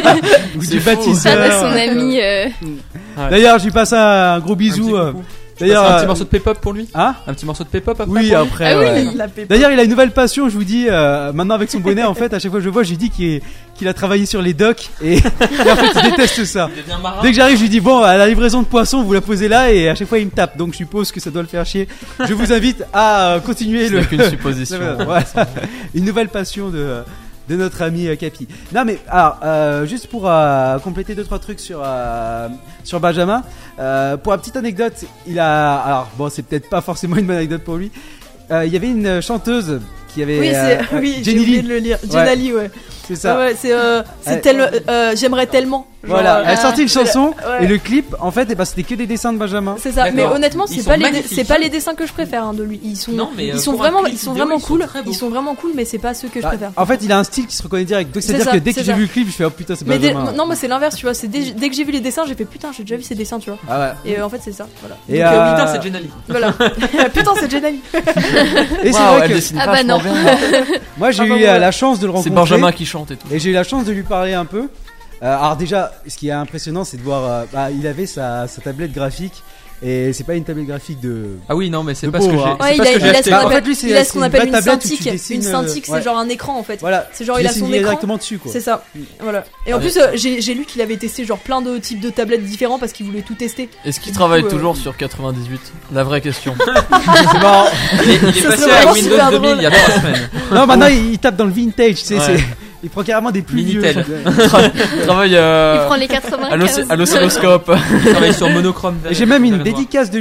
ou C'est du fou. Ça bâtisseur. de son ami. euh, D'ailleurs, je lui passe un gros bisou. Un euh, petit coucou. D'ailleurs, un euh, petit morceau de P-pop pour lui. hein Un petit morceau de P-pop après. Oui, pour lui après. Ah oui. ouais. La pépite. D'ailleurs, il a une nouvelle passion, je vous dis, euh, maintenant avec son bonnet, en fait, à chaque fois que je le vois, je lui dis qu'il est- qu'il a travaillé sur les docks et, et en fait, il déteste ça. Il devient marin. Dès que j'arrive, je lui dis, bon, à la livraison de poissons, vous la posez là et à chaque fois, il me tape. Donc, je suppose que ça doit le faire chier. Je vous invite à euh, continuer Ce le. n'est qu'une supposition. Voilà. Une nouvelle passion de, de notre ami euh, Capi. Non, mais alors, euh, juste pour euh, compléter deux trois trucs sur euh, sur Benjamin. Euh, pour la petite anecdote, il a. Alors, bon, c'est peut-être pas forcément une bonne anecdote pour lui. Euh, Il y avait une chanteuse qui avait. Oui, euh, c'est, oui, j'ai Jenny oublié Lee. de le lire. Jenna Lee, ouais. C'est ça. Ouais, ouais, c'est, euh, c'est Elle- tel, euh, j'aimerais tellement. Genre, Voilà, euh, elle a sorti une c'est la- chanson ouais. et le clip, en fait, eh ben, c'était que des dessins de Benjamin. C'est ça, mais D'accord. honnêtement, Ils c'est sont pas les, dé- magnifiques. c'est pas les dessins que je préfère hein, de lui. Ils sont, Non, mais, euh, ils sont pour un vraiment, clip ils sont vidéo, vraiment ils sont cool. très beaux. Ils sont vraiment cool, mais c'est pas ceux que je Ah, préfère. en fait, il a un style qui se reconnaît direct. Donc, C'est c'est-à-dire ça, que dès que c'est j'ai ça. vu le clip, je fais oh putain, c'est Mais dès- Benjamin. non, moi c'est l'inverse, tu vois. C'est dès, dès que j'ai vu les dessins, j'ai fait putain, j'ai déjà vu ces dessins, tu vois. Ah ouais. Et euh, en fait, c'est ça. Voilà. Et Donc, euh, euh, putain, c'est Jenna Lee. Voilà. putain, c'est Jenna Lee. Et c'est Waouh, vrai elle que dessine Ah bah vachement non. bien. moi, j'ai Ah bah eu voilà. euh, la chance de le C'est rencontrer. Benjamin qui chante et tout. Et j'ai eu la chance de lui parler un peu. Euh, alors déjà, ce qui est impressionnant, c'est de voir. euh, bah, il avait sa, sa tablette graphique et c'est pas une tablette graphique de. Ah oui, non, mais c'est Le pas ce que pauvre, j'ai. hein. c'est Ouais, il pas a, ce que il j'ai a ce acheté. qu'on Bah, en appelle, fait, lui, c'est- il a ce c'est qu'on une appelle vraie une tablette où tu scintille. dessines, Une euh, scintille, c'est ouais. genre un écran en fait. Voilà. C'est genre Tu il a dessines son écran. directement dessus quoi. C'est ça. Voilà. Et en Ouais. plus, euh, j'ai j'ai lu qu'il avait testé genre plein de types de tablettes différents parce qu'il voulait tout tester. Est-ce qu'il Du travaille coup, euh, toujours sur quatre-vingt-dix-huit? La vraie question. C'est marrant. Il est- il est Ça passé serait à vraiment Windows super deux mille il y a trois semaines. Non, maintenant il, il tape dans le vintage. Tu sais, Ouais. c'est- il prend carrément des plus vieux. Minitel. Il travaille euh, Il prend les à quatre-vingt-quinze. l'oscilloscope. Il travaille sur monochrome. Et j'ai même une Vert et noir. dédicace de lui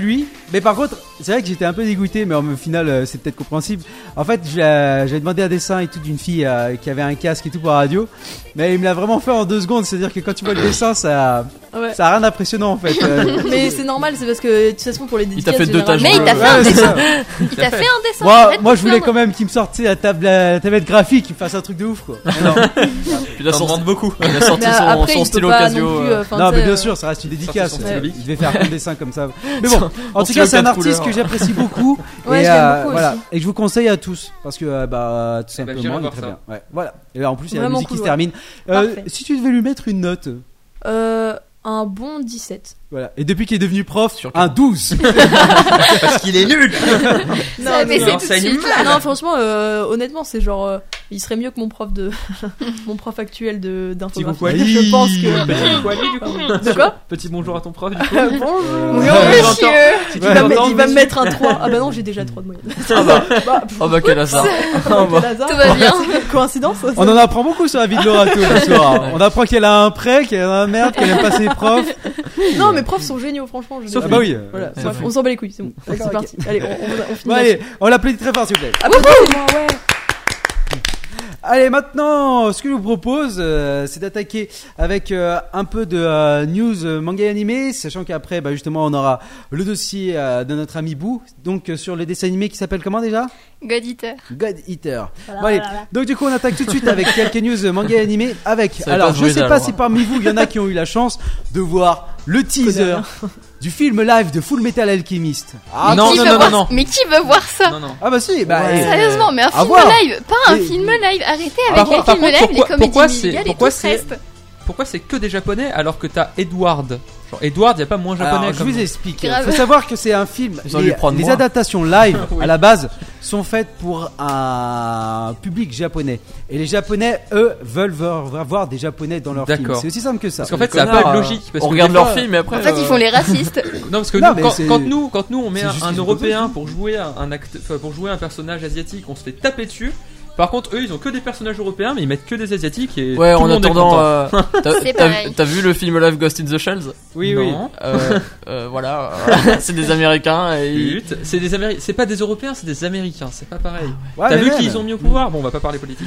mais par contre, c'est vrai que j'étais un peu dégoûté, mais au final, euh, c'est peut-être compréhensible. En fait, j'ai- euh, j'avais demandé un dessin et tout d'une fille euh, qui avait un casque et tout pour la radio, mais il me l'a vraiment fait en deux secondes. C'est-à-dire que quand tu vois le dessin, ça, Ouais. ça a rien d'impressionnant en fait. Euh, Mais c'est normal, c'est parce que de toute façon pour les dédicaces. t'a fait deux généralement- taches Mais il t'a bleues. fait un ouais, c'est dessin. ça. Il t'a fait un dessin. Moi, arrête moi, de je voulais plaindre. quand même qu'il me sorte tu sais, la table, la tablette graphique, qu'il me fasse un truc de ouf quoi. Mais non, Puis il a T'en sorti, demandes beaucoup. il a sorti Mais son, après, son il stylo peut pas Casio. non plus, euh, euh, enfin, non, tu mais sais, bien euh, sûr, ça reste une dédicace. Sorti son Ouais. stylo Bic. Il devait faire un dessin comme ça. Mais bon, en Son tout cas, c'est un stylo quatre artiste couleurs. que j'apprécie beaucoup. Ouais, et, je l'aime euh, beaucoup voilà. aussi. et que je vous conseille à tous parce que euh, bah tout Eh ben, simplement j'irai il est voir très ça. bien. Ouais, voilà. Et là, en plus il y a la Vraiment musique qui cool, se ouais. termine. Euh, Parfait. si tu devais lui mettre une note, Euh, un bon dix-sept. voilà. Et depuis qu'il est devenu prof, Sur un douze. Parce qu'il est nul. Non, Ça, mais non, c'est non. tout de suite. Non, franchement, euh, honnêtement, c'est genre, euh, il serait mieux que mon prof de, mon prof actuel de Petit d'infographie. coucou à lui. Je pense que. Petit coucou à lui, du coup. De quoi Petit bonjour à ton prof, du coup. Bonjour. Bonjour Ouais, monsieur. Il Ouais, va, me- j'entends, il va me monsieur. mettre un trois. Ah bah non, j'ai déjà trois de moyenne. Ah bah, Bah, oh bah quel hasard. quel hasard. Tout va bien. Coïncidence. ça. On en apprend beaucoup sur la vie de Lorato ce soir. On apprend qu'elle a un prêt, qu'elle a un merde, qu'elle aime pas ses profs. Non, mes profs sont géniaux, franchement. Je Ah bah oui. Voilà, euh, bref, on s'en bat les couilles, c'est bon. D'accord, C'est ok. parti. Allez, on, on, on finit. Bon, allez, on l'applaudit très fort s'il vous plaît. Applaudissez-moi, ouais. Allez, maintenant, ce que je vous propose, euh, c'est d'attaquer avec euh, un peu de euh, news euh, manga et animé, sachant qu'après, bah, justement, on aura le dossier euh, de notre ami Boo, donc euh, sur le dessin animé qui s'appelle comment déjà God Eater. God Eater. Voilà, Bon, allez. voilà, voilà. Donc du coup, on attaque tout de suite avec quelques news euh, manga et animé avec. Ça va Alors, pas je jouer sais d'Al, pas hein. si parmi vous, il y en a qui ont eu la chance de voir le teaser du film live de Full Metal Alchemist. Ah, Non, Qui non, veut non, voir- non, non. Mais qui veut voir ça? Non, non. ah bah si, bah. Ouais. eh, Sérieusement, mais un à film voir. live, pas un Et- film live. Arrêtez Par avec les contre- par films contre, live, pourquoi- les comédies pourquoi c'est- musicales et pourquoi tout le c'est- reste. Pourquoi c'est que des japonais alors que t'as Edward? Genre, Edward, y a pas moins japonais Alors, je comme. vous explique. Il Grave. faut savoir que c'est un film. Ils ont dû Les, prendre les moins. adaptations live, Oui. à la base, sont faites pour un public japonais. Et les japonais, eux, veulent voir, voir des japonais dans leurs films. D'accord. c'est aussi simple que ça. Parce qu'en fait, Les ça n'a connards, pas de euh, logique. Parce On que regarde des leurs fois- films et après. En fait, ils euh, font les racistes. Non, parce que Non, nous, mais quand, c'est- quand nous, quand nous, on met c'est un, juste un qu'ils ont Européen besoin. pour jouer un, un acte, enfin, pour jouer un personnage asiatique, on se fait taper dessus. Par contre, eux, ils ont que des personnages européens, mais ils mettent que des asiatiques et Ouais, tout en le monde est attendant, content. euh, t'as- C'est t'as pareil. t'as vu le film live Ghost in the Shells? Oui, oui. Non. Euh, euh, voilà, c'est des Américains et ils- Pute. C'est des Américains, c'est pas des Européens, c'est des Américains, c'est pas pareil. Ouais, T'as mais vu même. qui ils ont mis au pouvoir? Bon, on va pas parler politique.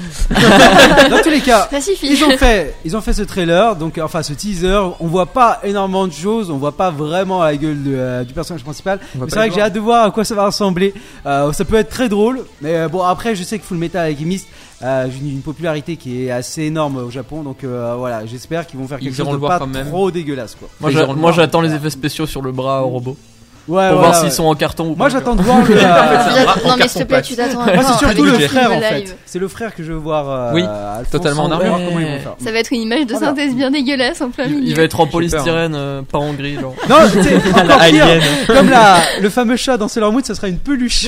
Dans tous les cas, Ça suffit. ils ont fait, ils ont fait ce trailer, donc euh, enfin ce teaser. On voit pas énormément de choses, on voit pas vraiment la gueule de, euh, du personnage principal. On va Mais pas c'est vrai le que j'ai voir. hâte de voir à quoi ça va ressembler. Euh, ça peut être très drôle, mais euh, bon après je sais que Full Metal Alchemist a une, une popularité qui est assez énorme au Japon, donc euh, voilà, j'espère qu'ils vont faire Ils quelque iront chose le de voir pas quand même. trop dégueulasse quoi. Moi, Ils j'a- iront le moi voir. j'attends les effets spéciaux sur le bras au robot Ouais, pour voilà, voir s'ils ouais. sont en carton ou pas. Moi j'attends de voir le. En fait, c'est euh, un bras en Non mais s'il te carton plaît, pâte. tu t'attends à Moi c'est voir surtout avec le budget. frère en film fait. live. C'est le frère que je veux voir. euh, Oui, Alphonse, totalement en on va armure. voir comment ils vont faire. Ça va être une image de Voilà. synthèse bien dégueulasse en plein Il, milieu. il va être en J'ai polystyrène, euh, pas en gris, genre. Non, c'est encore La pire. alien. Comme la, le fameux chat dans Sailor Moon, ça sera une peluche.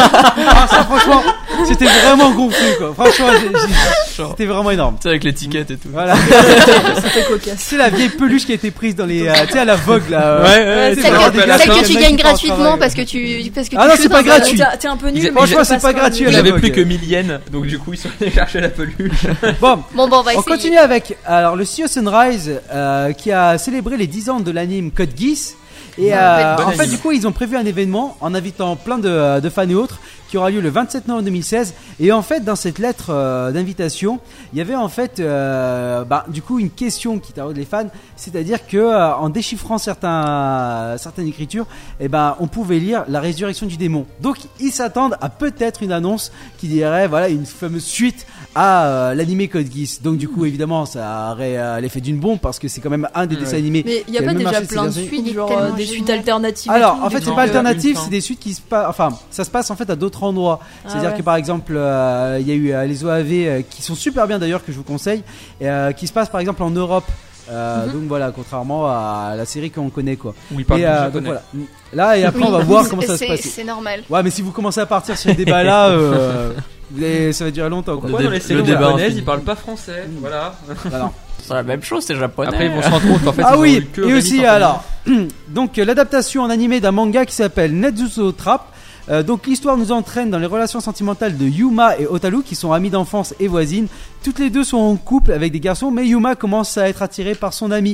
Ah, ça, franchement, c'était vraiment gonflé, quoi. Franchement, j'ai- j'ai- c'était vraiment énorme. Tu sais, avec l'étiquette et tout. Voilà. C'était cocasse. C'est la vieille peluche qui a été prise dans les, euh, tu sais, à la Vogue, là. euh. Ouais, ouais, c'est Celle vraiment que, dégueulasse, celle il y a que tu le mec gagnes qui part au gratuitement travail. parce que tu parce que Ah tu non, joues c'est pas dans un- gratuit. T'es t'es un peu nul. Ils- mais franchement, ça c'est passe pas quand gratuit, même. à la J'avais Vogue. plus que mille yens, donc du coup ils sont allés chercher la peluche. Bon, Bon bon, on va on essayer. continue avec, alors, le Studio Sunrise, euh, qui a célébré les dix ans de l'anime Code Geass. Et euh, Bon en fait, anime. du coup, ils ont prévu un événement en invitant plein de, de fans et autres qui aura lieu le vingt-sept novembre deux mille seize. Et en fait, dans cette lettre euh, d'invitation, il y avait en fait, euh, bah, du coup, une question qui taraude les fans, c'est-à-dire que euh, en déchiffrant certains, certaines écritures, eh ben, on pouvait lire la résurrection du démon. Donc, ils s'attendent à peut-être une annonce qui dirait, voilà, une fameuse suite à euh, l'animé Code Geass. Donc, du coup, évidemment, ça aurait euh, l'effet d'une bombe parce que c'est quand même un des Ouais. dessins animés. Mais il y qui a pas le même déjà marché plein de ces suites, Il est genre tellement euh, des génial. suites alternatives. et Alors, tout, en des fait, c'est trucs, pas euh, alternatif, une fin. c'est des suites qui se passent. Enfin, ça se passe en fait à d'autres endroits. Ah C'est-à-dire ouais. que par exemple, euh, il y a eu euh, les O A V euh, qui sont super bien d'ailleurs, que je vous conseille, et, euh, qui se passent par exemple en Europe. Euh, Mhm. Donc voilà, contrairement à la série qu'on connaît quoi. Où ils parlent Et du euh, donc japonais. voilà. Là et après on va Oui, voir comment ça se c'est- passe. C'est normal. Ouais, mais si vous commencez à partir sur ce débat là, euh, vous allez- ça va durer longtemps quoi. Pourquoi Le dans les dé- séries le débat japonaises infini. ils parlent pas français? Voilà. Bah non. C'est la même chose, c'est japonais. Après ils vont se rendre compte qu'en fait Ah ils ont oui, eu que et Rémi aussi Santorini. alors, donc euh, l'adaptation en animé d'un manga qui s'appelle Netsuzo Trap. Euh, donc l'histoire nous entraîne dans les relations sentimentales de Yuma et Otaru qui sont amies d'enfance et voisines. Toutes les deux sont en couple avec des garçons, mais Yuma commence à être attirée par son ami.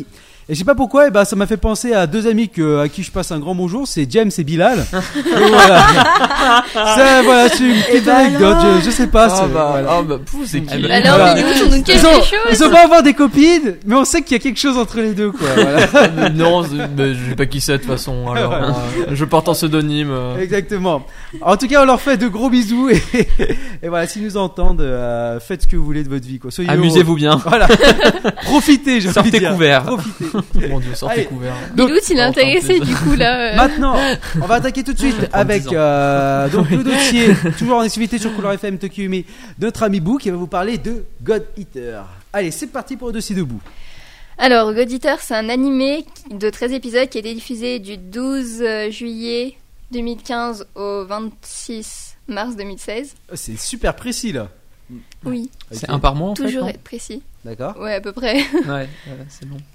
Et je sais pas pourquoi, et bah ça m'a fait penser à deux amis que, à qui je passe un grand bonjour, c'est James et Bilal. Et voilà. Ça, voilà, c'est une petite bah anecdote, alors. je, je sais pas. Ah c'est- bah, voilà. ah bah, pouf, c'est qui Eh ben, Alors, Voilà. Milou, on nous cache Ils ont, des choses. ils ont pas avoir des copines, mais on sait qu'il y a quelque chose entre les deux, quoi. Voilà. Non, c'est- mais je sais pas qui c'est de toute façon. Alors, euh, je porte un pseudonyme. euh. Exactement. En tout cas, on leur fait de gros bisous et, et voilà, s'ils nous entendent, euh, faites ce que vous voulez de votre vie, quoi. Soyez Amusez-vous bien. heureux. Voilà. Profitez, j'ai envie de Sortez dire. couverts. Profitez. Mon dieu, sortez Allez. couvert. Donc, Milou, il est on intéressé entend du coup là. euh. Maintenant, on va attaquer tout de suite avec dix ans. euh, donc le dossier, toujours en exclusivité sur Couleur F M Tokyo Yume, de notre ami Boo qui va vous parler de God Eater. Allez, c'est parti pour le dossier de Boo. Alors, God Eater, c'est un animé de treize épisodes qui a été diffusé du douze juillet deux mille quinze au vingt-six mars deux mille seize. Oh, c'est super précis là. Oui, Ok. C'est un par mois en toujours fait. être précis. D'accord. Ouais, à peu près. non Ouais, ouais, c'est bon.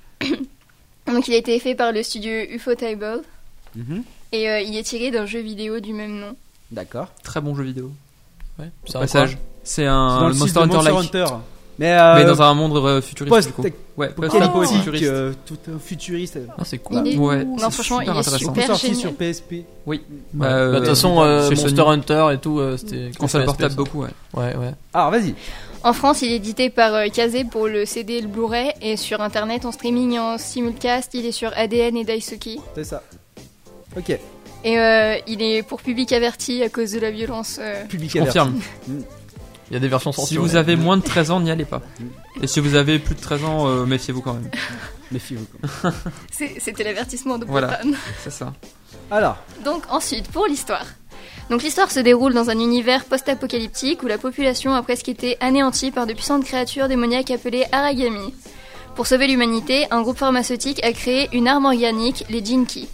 Donc, il a été fait par le studio Ufotable Mhm. et euh, il est tiré d'un jeu vidéo du même nom. D'accord. Très bon jeu vidéo. Ouais, Au c'est un passage. C'est C'est un dans le Monster style de Hunter Monster like. Hunter. Mais, euh, Mais dans un monde euh, futuriste post du coup. Ouais, post-apo et apocalyptique, futuriste. euh, tout euh, futuriste. Ah, c'est cool. Il est- Ouais, Non, c'est franchement, super il est intéressant. super sorti génial. sur P S P. Oui. Bah, Bah, de toute euh, façon, euh, chez Monster Sony. Hunter et tout, euh, c'était. Console P S P, portable ça. beaucoup, ouais. Ouais, ouais. Alors, vas-y. En France, il est édité par euh, Kazé pour le C D et le Blu-ray et sur internet en streaming et en simulcast, il est sur A D N et Daisuki. C'est ça. Ok. Et euh, il est pour public averti à cause de la violence. euh. Public Je confirme. Il y a des versions Si censurées. vous avez moins de treize ans, n'y allez pas. Et si vous avez plus de treize ans, euh, méfiez-vous quand même. Méfiez-vous. quoi. C'est- C'était l'avertissement de Voilà. Popan. C'est ça. Alors, Donc ensuite, pour l'histoire. Donc l'histoire se déroule dans un univers post-apocalyptique où la population a presque été anéantie par de puissantes créatures démoniaques appelées Aragami. Pour sauver l'humanité, un groupe pharmaceutique a créé une arme organique, les Jinki.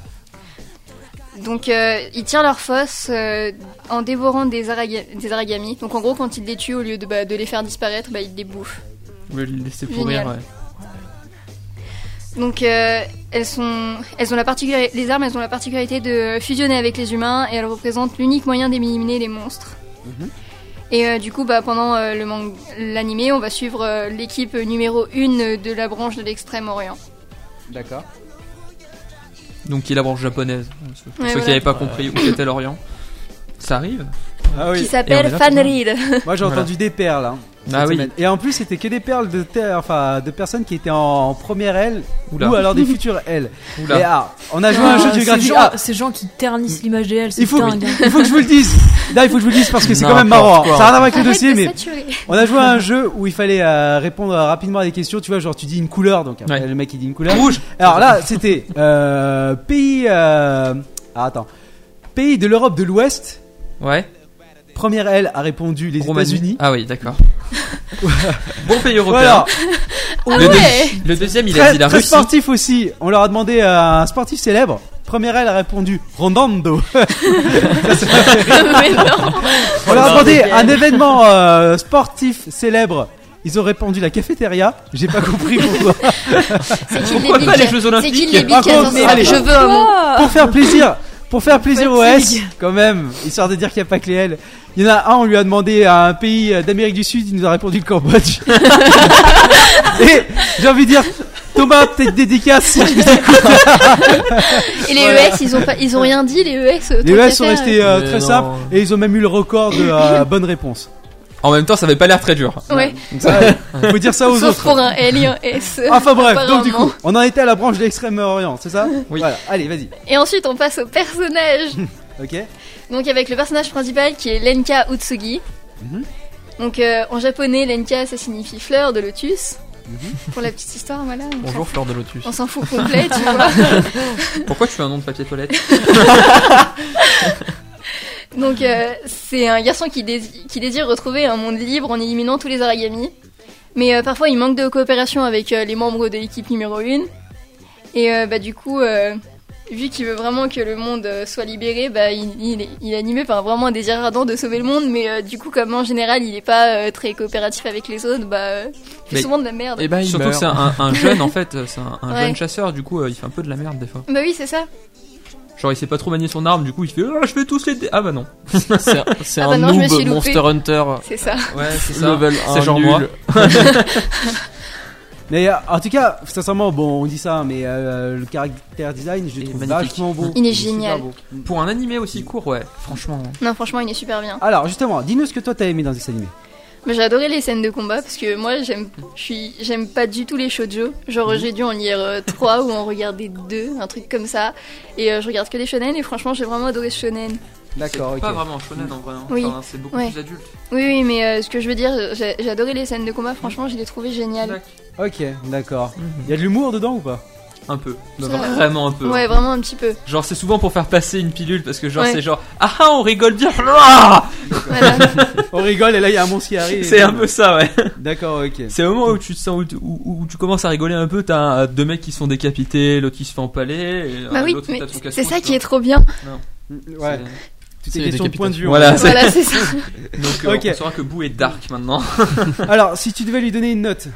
Donc euh, ils tirent leur fosse euh, en dévorant des, araga- des Aragami. Donc en gros, quand ils les tuent, au lieu de, bah, de les faire disparaître, bah, ils les bouffent. Vous voulez le laisser pourrir, Génial. ouais. Donc euh, elles sont, elles ont la particularité, les armes, elles ont la particularité de fusionner avec les humains et elles représentent l'unique moyen d'éliminer les monstres. Mhm. Et euh, du coup, bah, pendant euh, le man- l'animé, on va suivre euh, l'équipe numéro un de la branche de l'Extrême-Orient. d'accord. Donc, qui est la branche japonaise. Pour Ouais, ceux qui voilà. n'avaient pas compris où était l'Orient. Ça arrive. Ah Qui oui. Et on s'appelle est là, Fanrid. Moi j'ai Voilà. entendu des perles. Hein, cette Ah oui. semaine. Et en plus c'était que des perles de terre, enfin de personnes qui étaient en première L Oula. ou alors des futures L. Oula. Et ah, on a joué à un Ah, jeu de ces géographie. gens, Ah, ces gens qui ternissent l'image des L, c'est il faut, dingue. hein. il faut que je vous le dise. Là, il faut que je vous le dise parce que c'est quand même marrant. N'importe quoi. Ça n'a rien à voir avec le Arrête dossier, de mais saturer. on a joué à un jeu où il fallait euh, répondre rapidement à des questions. Tu vois, genre tu dis une couleur, donc après Ouais. le mec il dit une couleur. Rouge. Alors là, c'était euh, pays. Euh... Ah, attends. Pays de l'Europe de l'Ouest. Ouais. Première L a répondu les Roumanie. États-Unis. Ah oui, d'accord. Bon pays européen. Voilà. Ah le, ouais. deux- le deuxième, il a Très, dit la très Russie. sportif aussi. On leur a demandé euh, un sportif célèbre. Première elle a répondu Rondando. Mais non. On leur a Non, demandé mais- un événement euh, sportif célèbre. Ils ont répondu la cafétéria. J'ai pas compris pourquoi. C'est qui Pourquoi le pas débile les Jeux qui- Olympiques C'est qui le débile Par qui a contre, sorti allez. ça Je veux un mot. Ah, Pour faire plaisir, pour faire plaisir au S, Fatigue. quand même, histoire de dire qu'il n'y a pas que les L. Il y en a un, on lui a demandé à un pays d'Amérique du Sud, il nous a répondu le Cambodge. Et j'ai envie de dire, Thomas, peut-être dédicace si tu nous écoutes. Et les Voilà. E S, ils ont pas, ils ont rien dit, les E S. Les tant E qu'à S sont faire. restés euh, Mais très non. simples et ils ont même eu le record de euh, bonnes réponses. En même temps, ça avait pas l'air très dur. Ouais. Donc ça- Faut dire ça aux Sauf autres. pour un L et un S. Enfin bref, donc du apparemment. coup, on en était à la branche de l'extrême-orient, c'est ça? Oui. Voilà, allez, vas-y. Et ensuite, on passe au personnage. Ok. Donc avec le personnage principal qui est Lenka Utsugi. Mhm. Donc euh, en japonais, Lenka ça signifie fleur de lotus. Mhm. Pour la petite histoire, voilà. on Bonjour, fleur de lotus. s'en- On s'en fout complet, tu vois. Pourquoi tu fais un nom de papier toilette? Donc euh, c'est un garçon qui, dési- qui désire retrouver un monde libre en éliminant tous les Aragami. Mais euh, parfois il manque de coopération avec euh, les membres de l'équipe numéro un. Et euh, bah du coup, euh, vu qu'il veut vraiment que le monde euh, soit libéré, bah il, il, est, il est animé par vraiment un désir ardent de sauver le monde. Mais euh, du coup, comme en général il est pas euh, très coopératif avec les autres, bah euh, il fait Mais- souvent de la merde. Et ben, il Surtout que meurt. c'est un, un jeune en fait, c'est un, un Ouais. jeune chasseur, du coup euh, il fait un peu de la merde des fois. Bah oui, c'est ça. Genre il sait pas trop manier son arme, du coup il fait ah je fais tous les dés. Ah bah non. C'est un, c'est Ah un bah non, je me suis noob loupé. Monster Hunter C'est ça. Ouais c'est ça. level un C'est genre nul. moi. Mais euh, en tout cas, sincèrement, bon, on dit ça, mais euh, le character design, je le Il est trouve magnifique. vachement beau. Il est super génial. beau. Pour un animé aussi court, ouais, franchement. Non, franchement, il est super bien. Alors, justement, dis-nous ce que toi t'as aimé dans ce animé. Mais j'ai adoré les scènes de combat parce que moi, j'aime, je suis, j'aime pas du tout les shoujo. Genre, j'ai dû en lire euh, trois ou en regarder deux, un truc comme ça. Et euh, je regarde que les shonen et franchement, j'ai vraiment adoré ce shonen. D'accord, C'est ok. pas vraiment un shonen en vrai. hein. Oui. Enfin, c'est beaucoup Ouais. plus adulte. Oui, oui, mais euh, ce que je veux dire, j'ai, j'ai adoré les scènes de combat. Franchement, je les ai trouvées géniales. Ok, d'accord. Il y a de l'humour dedans ou pas? Un peu. Mais Ça- vraiment un peu. Ouais, vraiment un petit peu. Genre, c'est souvent pour faire passer une pilule parce que, genre, Ouais. c'est genre, ah ah, on rigole bien. Ah Voilà. On rigole et là il y a un monstre qui arrive. c'est un peu ça, ouais. D'accord, ok. C'est au moment où tu te sens, où, tu- où- où tu commences à rigoler un peu. T'as euh, deux mecs qui se font décapités, l'autre qui se fait empaler. Et, Bah euh, oui, l'autre mais tape son c'est casson, ça tu qui vois. est trop bien. Ouais, tout C'est est question de décapitation. point de vue. Voilà, c'est- Voilà, c'est ça. Donc, euh, Ok. on saura que Boo est dark maintenant. Alors, si tu devais lui donner une note.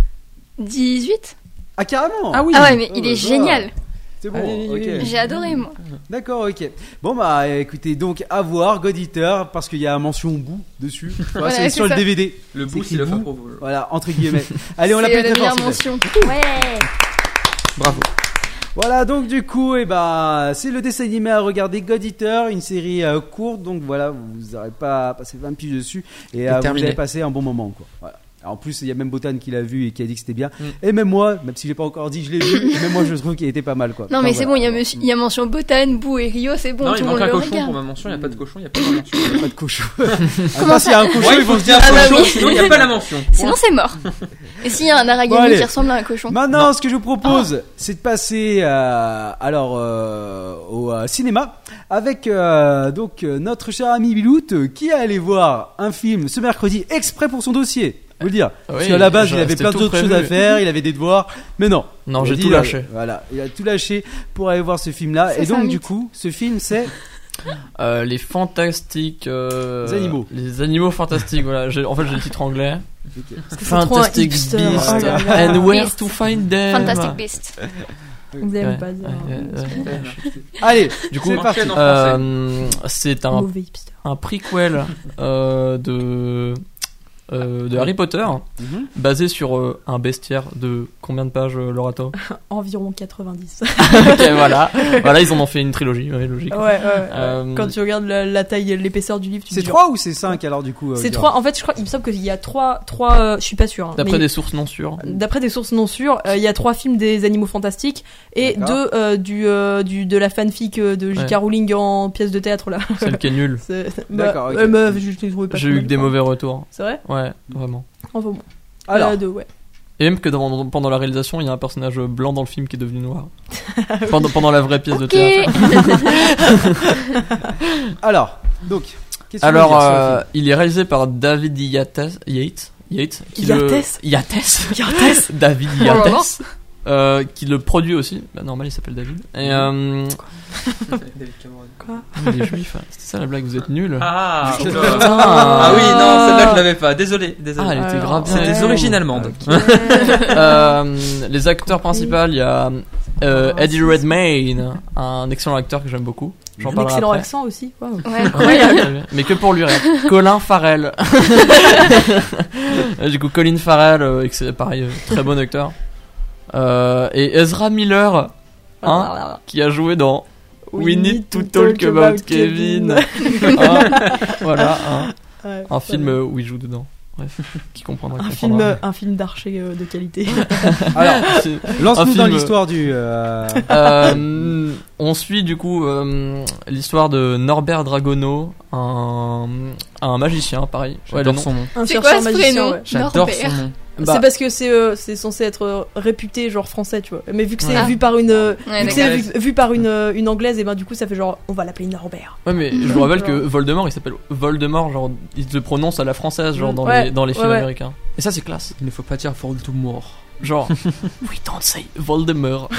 dix-huit Ah, carrément. Ah oui. Ah ouais, mais Oh il là est là. génial. C'est bon, Allez, ok. allez, J'ai adoré, moi. D'accord, ok. Bon bah écoutez, donc à voir God Eater parce qu'il y a un mention bout dessus. Voilà, Voilà, c'est c'est sur le ça. D V D. Le Boo, C'est c'est le Boo. Fapro. Voilà, entre guillemets. Allez, on C'est l'appelle la très fort. meilleure s'il vous plaît. mention. Ouais. Bravo. Voilà, donc du coup, et bah, c'est le dessin animé à regarder, God Eater, une série euh, courte, donc voilà, vous n'aurez pas passé vingt piges dessus et euh, vous terminé. avez passé un bon moment, quoi. Voilà. En plus, il y a même Botan qui l'a vu et qui a dit que c'était bien. Mm. Et même moi, même si je l'ai pas encore dit, je l'ai vu. Même moi, je trouve qu'il était pas mal, quoi. Non, Enfin, mais c'est bon, voilà. il y a, monsieur- il y a mention Botan, Boo et Rio, c'est bon, Non, tout il le manque monde un le cochon pour regarde. ma mention. Il n'y a pas de cochon, il n'y a pas de mention. Il y a pas de cochon. Comment s'il y a un cochon, Ouais, ils il vont faut se dire Ah bah cochon, oui. sinon il n'y a pas la mention. Sinon, c'est mort. Et s'il y a un Bon, aragami allez. qui ressemble à un cochon. Maintenant, ce que je vous propose, c'est de passer euh, alors euh, au euh, cinéma avec euh, donc euh, notre cher ami Bilout euh, qui est allé voir un film ce mercredi exprès pour son dossier. Vous le dire. Oui, Parce qu'à la base, je- il avait c'était plein tout d'autres choses prévu. à faire, il avait des devoirs, mais non. Non, Il a j'ai dit, tout euh, lâché. Voilà, il a tout lâché pour aller voir ce film-là. Ça, Et c'est un donc, du mythe. coup, ce film, c'est Euh, les fantastiques. euh, Les animaux. Les animaux fantastiques, voilà. J'ai- En fait, j'ai le titre anglais. C'est trop un Fantastic hipster. Beasts Oh là là. and Where Beast. to Find Them. Fantastic Beast. On aime Ouais, pas dire. ouais, ouais, ouais. Allez, Du coup, c'est parti. enchaîne en français. Euh, c'est un, Mauvais hipster. un prequel euh, de, euh, de Harry Potter Mhm. basé sur euh, un bestiaire de combien de pages, euh, Lorato? Environ quatre-vingt-dix. Ok, voilà. Voilà, ils en ont fait une trilogie, ouais, logique. Ouais, ouais, ouais. Euh, Quand tu regardes la, la taille, l'épaisseur du livre, tu te C'est dis, trois ou c'est cinq alors, du coup euh, C'est Gérard trois. En fait, je crois, il me semble qu'il y a trois, trois. euh, je suis pas sûr. hein, D'après mais des sources non sûres. D'après des sources non sûres, euh, il y a trois films des animaux fantastiques et D'accord. deux euh, du, euh, du de la fanfic euh, de J K Ouais. Rowling en pièce de théâtre là. Celle qui est nulle. C'est- D'accord, bah, ok. euh, bah, je je les trouvais pas J'ai trop eu mal, que des quoi. mauvais retours. C'est vrai. Ouais, vraiment. Enfin bon. Alors, Euh, deux, ouais. Et même que dans- pendant la réalisation, il y a un personnage blanc dans le film qui est devenu noir. pendant, pendant la vraie pièce de Ok. théâtre. alors, donc, qu'est-ce que tu veux Alors, dire sur le euh, film il est réalisé par David Yates. Yates, Yates qui le- Yates. Yates. Yates. David Oh là là. Yates. euh, qui le produit aussi. Bah, normal, il s'appelle David. Et euh, David Cameron. il est juif. hein. C'était ça la blague, vous êtes nuls. Ah, Putain. oula. Putain. Ah oui, non, celle-là je l'avais pas. Désolé, désolé. Ah, elle était Alors, grave bien. C'est des ouais. origines allemandes. Euh, les acteurs principaux, il y a euh, Eddie Redmayne, un excellent acteur que j'aime beaucoup. J'en Un parlerai excellent après. accent aussi. Waouh. Ouais, Ouais, mais que pour lui, regarde. Colin Farrell. Du coup, Colin Farrell, euh, et que c'est pareil, euh, très bon acteur. Euh, et Ezra Miller, hein, qui a joué dans We Need to Talk About Kevin. Hein, voilà, hein, Ouais, un film voilà. euh, où il joue dedans. Bref, qui comprendra. Un qui film, comprendra. un film d'archer euh, de qualité. Alors, C'est- lance-nous un dans film- l'histoire du. euh, Euh, on suit du coup euh, l'histoire de Norbert Dragono, un, un magicien, pareil. Ouais, le J'adore nom. son nom. Un C'est chercheur quoi ce magicien, prénom ouais. J'adore Norbert. son nom. Bah, C'est parce que c'est euh, c'est censé être euh, réputé genre français, tu vois. Mais vu que c'est Ouais. vu par une euh, Ouais, vu que c'est d'accord. vu, vu par une euh, une anglaise, et ben du coup ça fait genre on va l'appeler Norbert. Ouais, mais je vous rappelle que Voldemort il s'appelle Voldemort, genre il se prononce à la française, genre dans, Ouais, les, dans les films ouais, ouais. américains. Et ça c'est classe. Il ne faut pas dire Voldemort. Genre, we don't say Voldemort.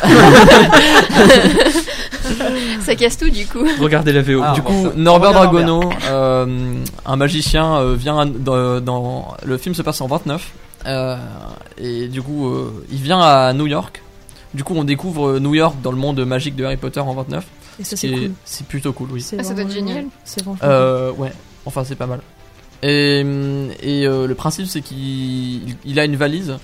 Ça casse tout du coup. Regardez la V O. Ah, Du Du coup, coup, Norbert regarde Dragono, euh, un magicien, euh, vient dans, dans- le film se passe en vingt-neuf, euh, et du coup, euh, il vient à New York. Du coup, on découvre New York dans le monde magique de Harry Potter en vingt-neuf. Et ça Et c'est cool. c'est plutôt cool, oui. C'est Ah, ça doit vraiment être génial. C'est vraiment Euh, ouais, enfin c'est pas mal. Et, et euh, le principe c'est qu'il il a une valise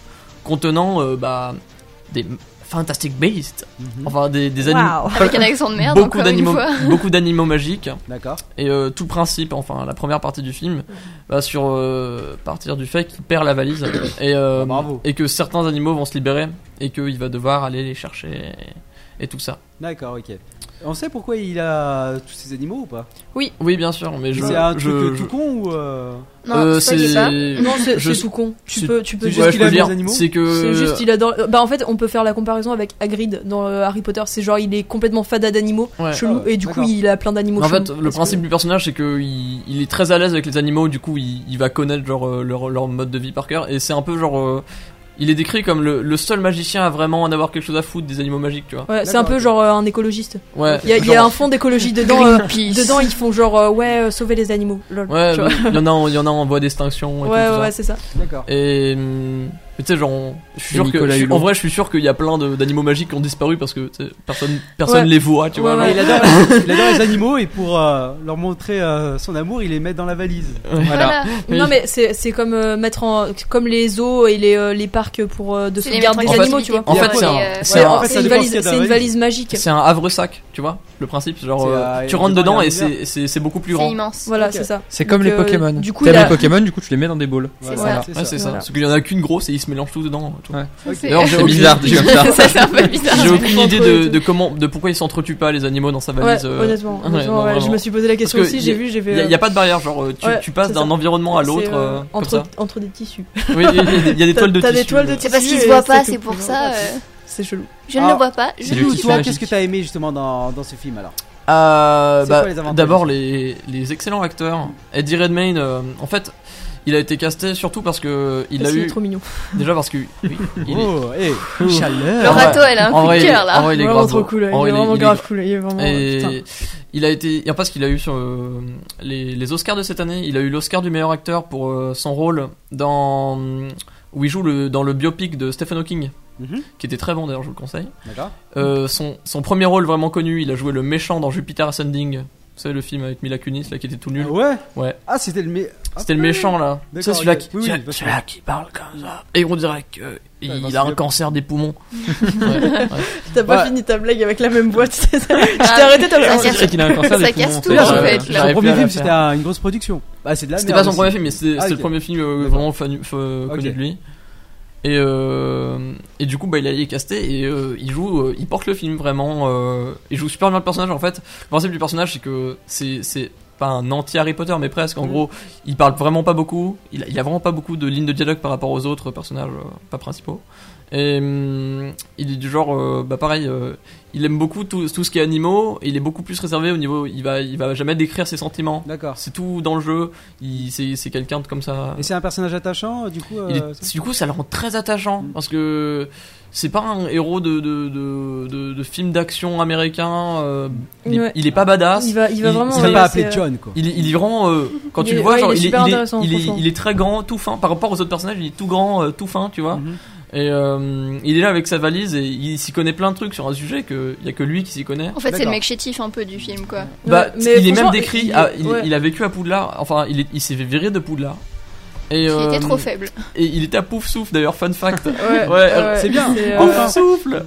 contenant euh, bah, des Fantastic Beasts, Mhm. enfin des, des animaux. Waouh. Avec un accent de merde, Beaucoup encore une d'animaux, fois. beaucoup d'animaux magiques. D'accord. Et euh, tout le principe, enfin la première partie du film, va sur euh, partir du fait qu'il perd la valise et, euh, Ah, bravo. et que certains animaux vont se libérer et qu'il va devoir aller les chercher et, et tout ça. D'accord, ok. On sait pourquoi il a tous ces animaux ou pas? Oui, bien sûr, mais je. C'est un je, truc je- tout con ou euh... Non, euh, ça, je sais pas. Non, c'est je- c'est tout con. Tu c'est- peux, tu peux c'est juste. juste ouais, qu'il je peux aime dire, les animaux c'est que. C'est juste, il adore. Bah, en fait, on peut faire la comparaison avec Hagrid dans euh, Harry Potter. C'est genre, il est complètement fada d'animaux, Ouais. chelou, Ah ouais, et du coup, d'accord. il a plein d'animaux En chelous. fait, le Parce principe que- du personnage, c'est que il, il est très à l'aise avec les animaux. Du coup, il, il va connaître genre euh, leur, leur mode de vie par cœur. Et c'est un peu genre. euh, il est décrit comme le, le seul magicien à vraiment en avoir quelque chose à foutre des animaux magiques, tu vois. Ouais, c'est D'accord, un peu ok. genre euh, un écologiste. Ouais. Il y a, il y a genre- un fond d'écologie dedans. euh, Greenpeace. dedans, ils font genre, euh, ouais, euh, sauver les animaux. Lol. Ouais, Tu vois. il y en a, en- il y en a en voie d'extinction. Et Ouais, tout, tout ouais, ça. ouais, c'est ça. D'accord. Et hum, mais tu sais, genre, on- je suis Et sûr que, Nicolas je suis- Hulot. en vrai, je suis sûr qu'il y a plein de- d'animaux magiques qui ont disparu parce que tu sais, personne, personne Ouais. les voit, tu Ouais, vois. ouais. Il adore, il adore les animaux et pour euh, leur montrer euh, son amour, il les met dans la valise. Voilà. Oui. Non, mais c'est c'est comme euh, mettre en. Comme les zoos et les, euh, les parcs pour euh, de C'est les sauvegarde mettre des en animaux, tu vois. En fait, pour c'est les, un- euh, c'est Ouais, un- en en fait, fait, ça c'est une dépend valise, ce qu'il y a dans c'est la une valise. valise magique. C'est un havre-sac, tu vois, le principe. Genre, C'est, euh, euh, tu rentres dedans, dedans il y a et un c'est- c'est c'est beaucoup plus C'est grand. immense. Voilà, Ok. c'est ça. C'est comme Donc, les euh, Pokémon. du coup, T'aimes il a- les Pokémon, du coup tu les mets dans des bowls. Ouais, ça. c'est Ouais, c'est ça. Voilà. Parce qu'il y en a qu'une grosse et ils se mélangent tous dedans. tu vois. Ouais. Ok. C'est- D'ailleurs, j'ai C'est aucune- bizarre, dit comme ça. Ça, c'est un peu bizarre. J'ai aucune Entre idée eux et de, tout. de comment, de pourquoi ils s'entretuent pas les animaux dans sa Ouais, valise. euh, honnêtement, ouais, honnêtement, non, ouais, je vraiment. me suis posé la question Parce que aussi, y a- j'ai vu, j'ai fait. Il y, a- il y a pas de barrière, genre tu, Ouais, tu passes c'est d'un ça. environnement à c'est, l'autre euh, euh, comme entre, ça. entre des tissus. Oui, il y, a- il y a des T'as- toiles de t'as des tissu. toiles de euh. C'est parce qu'ils se Et voient c'est pas, tout. c'est pour ça. euh, C'est chelou. Je ne Ah. le vois pas. Je C'est ne le le Et kiff dis toi, pas. magique. qu'est-ce que t'as aimé justement dans, dans ce film alors? Euh, C'est bah, quoi les avantages? D'abord les, les excellents acteurs. Eddie Redmayne, euh, en fait, il a été casté surtout parce que il a Il est eu trop mignon. déjà parce que oui, il est Oh, hey, Le chaleur. vrai- râteau, elle a un en coup vrai, de il est- cœur en là. vrai, il est Vraiment grave trop beau. cool. Il En vrai, est il est- vraiment il est grave cool. Il est vraiment. putain. Et il a été, et parce qu'il a eu sur euh, les, les Oscars de cette année, il a eu l'Oscar du meilleur acteur pour euh, son rôle dans où il joue le, dans le biopic de Stephen Hawking, Mhm. qui était très bon d'ailleurs, je vous le conseille. D'accord. Euh, son, son premier rôle vraiment connu, il a joué le méchant dans Jupiter Ascending. Vous savez le film avec Mila Kunis là qui était tout nul. Ah ouais. Ouais. Ah, c'était le mé... ah, C'était le méchant là. D'accord, C'est celui-là ok. qui, Oui, oui, celui-là- parce que- celui-là qui parle comme ça. Et on dirait qu'il Ouais, il bah, a c'est un le- cancer des poumons. Ouais, ouais. T'as pas Ouais. fini ta blague avec la même boîte. Je t'ai arrêté ta Ça blague. casse- C'est qu'il a un cancer Ça des casse poumons, tout, c'est en ça. fait, là. Son J'arrive plus premier à la film, faire. c'était un- une grosse production. Bah, c'est de la C'était merde pas son aussi. premier film, mais c'était Ah, c'était ok. le premier film euh, D'accord. vraiment fanu- f- connu Ok. de lui. Et, euh, et du coup, bah, il a été casté et euh, il joue, euh, il porte le film vraiment. Euh, il joue super bien le personnage. En fait, le principe du personnage, c'est que c'est c'est pas un anti Harry Potter, mais presque. En Mm. gros, il parle vraiment pas beaucoup. Il a, il a vraiment pas beaucoup de lignes de dialogue par rapport aux autres personnages, euh, pas principaux. Et hum, il est du genre, euh, bah pareil, euh, il aime beaucoup tout, tout ce qui est animaux. Et il est beaucoup plus réservé au niveau, il va, il va jamais décrire ses sentiments. D'accord. C'est tout dans le jeu. Il, c'est, c'est quelqu'un de comme ça. Et c'est un personnage attachant, du coup. Il euh, est- du coup, ça le rend très attachant Mm. parce que c'est pas un héros de de de, de, de film d'action américain. euh, il, est- Ouais. il est pas badass. Il va, il va Il- vraiment. Il il serait va pas ouais, appelé c'est, euh, John, quoi. Il, est- il est vraiment euh, quand Il tu est- le vois, ouais, genre il est il est, super il est- intéressant, il est- franchement. il est très grand, tout fin par rapport aux autres personnages. Il est tout grand, euh, tout fin, tu vois. Mhm. Et euh, il est là avec sa valise et il s'y connaît plein de trucs sur un sujet que il y a que lui qui s'y connaît. En fait, c'est le D'accord. mec chétif un peu du film, quoi. Bah, Ouais, mais il est même franchement, décrit. il- à- il, ouais. il a vécu à Poudlard. Enfin, il, est- il s'est fait virer de Poudlard. Et, Il euh, était trop faible. Et il était à Pouf Souffle d'ailleurs, fun fact. Ouais, Ouais, c'est bien. euh, Pouf Souffle.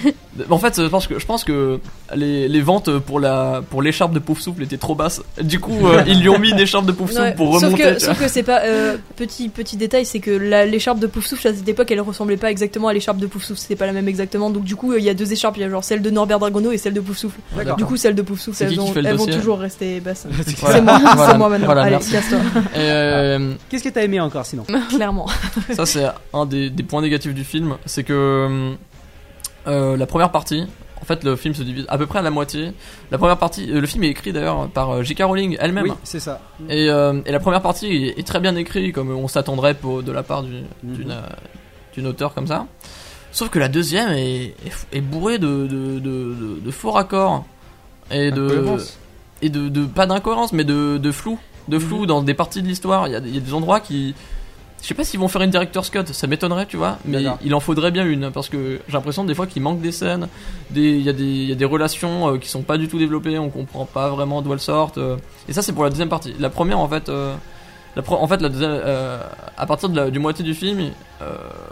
En fait, je pense que je pense que les, les ventes pour la pour l'écharpe de Pouf Souffle étaient trop basses. Du coup, euh, ils lui ont mis une écharpe de Pouf Souffle Ouais. pour Sauf remonter. que, tu vois. sauf que c'est pas euh, petit petit détail, c'est que la- l'écharpe de Pouf Souffle à cette époque, elle ressemblait pas exactement à l'écharpe de Pouf Souffle. C'était pas la même exactement. Donc du coup, euh, il y a deux écharpes. Il y a genre celle de Norbert Dragono et celle de Pouf Souffle. D'accord. Du coup, celle de Pouf Souffle, C'est qui elles, qui ont- fait le elles vont dossier toujours rester basses. Voilà. C'est moi, Voilà. c'est moi maintenant. Voilà, Allez, merci. casse-toi. Et, euh, Qu'est-ce que t'as aimé encore sinon? Clairement. ça, c'est un des, des points négatifs du film, c'est que euh, la première partie. En fait, le film se divise à peu près à la moitié. La première partie, euh, le film est écrit d'ailleurs par euh, J K Rowling elle-même. Oui, c'est ça. Et, euh, et la première partie est, est très bien écrite, comme on s'attendrait pour, de la part du- d'une Mhm. euh, d'une auteure comme ça. Sauf que la deuxième est, est, est bourrée de, de, de, de, de faux raccords. Et de, Incohérence. et de, de pas d'incohérence, mais de, de flou. De flou Mhm. dans des parties de l'histoire. Il y a, il y a des endroits qui. Je sais pas s'ils vont faire une director's cut, ça m'étonnerait, tu vois, mais D'accord. il en faudrait bien une, parce que j'ai l'impression des fois qu'il manque des scènes, des- il y, a des- il y a des relations euh, qui sont pas du tout développées, on comprend pas vraiment d'où elles sortent, euh, et ça c'est pour la deuxième partie. La première en fait, euh, la pro- en fait la deuxième, euh, à partir de la, du moitié du film, euh,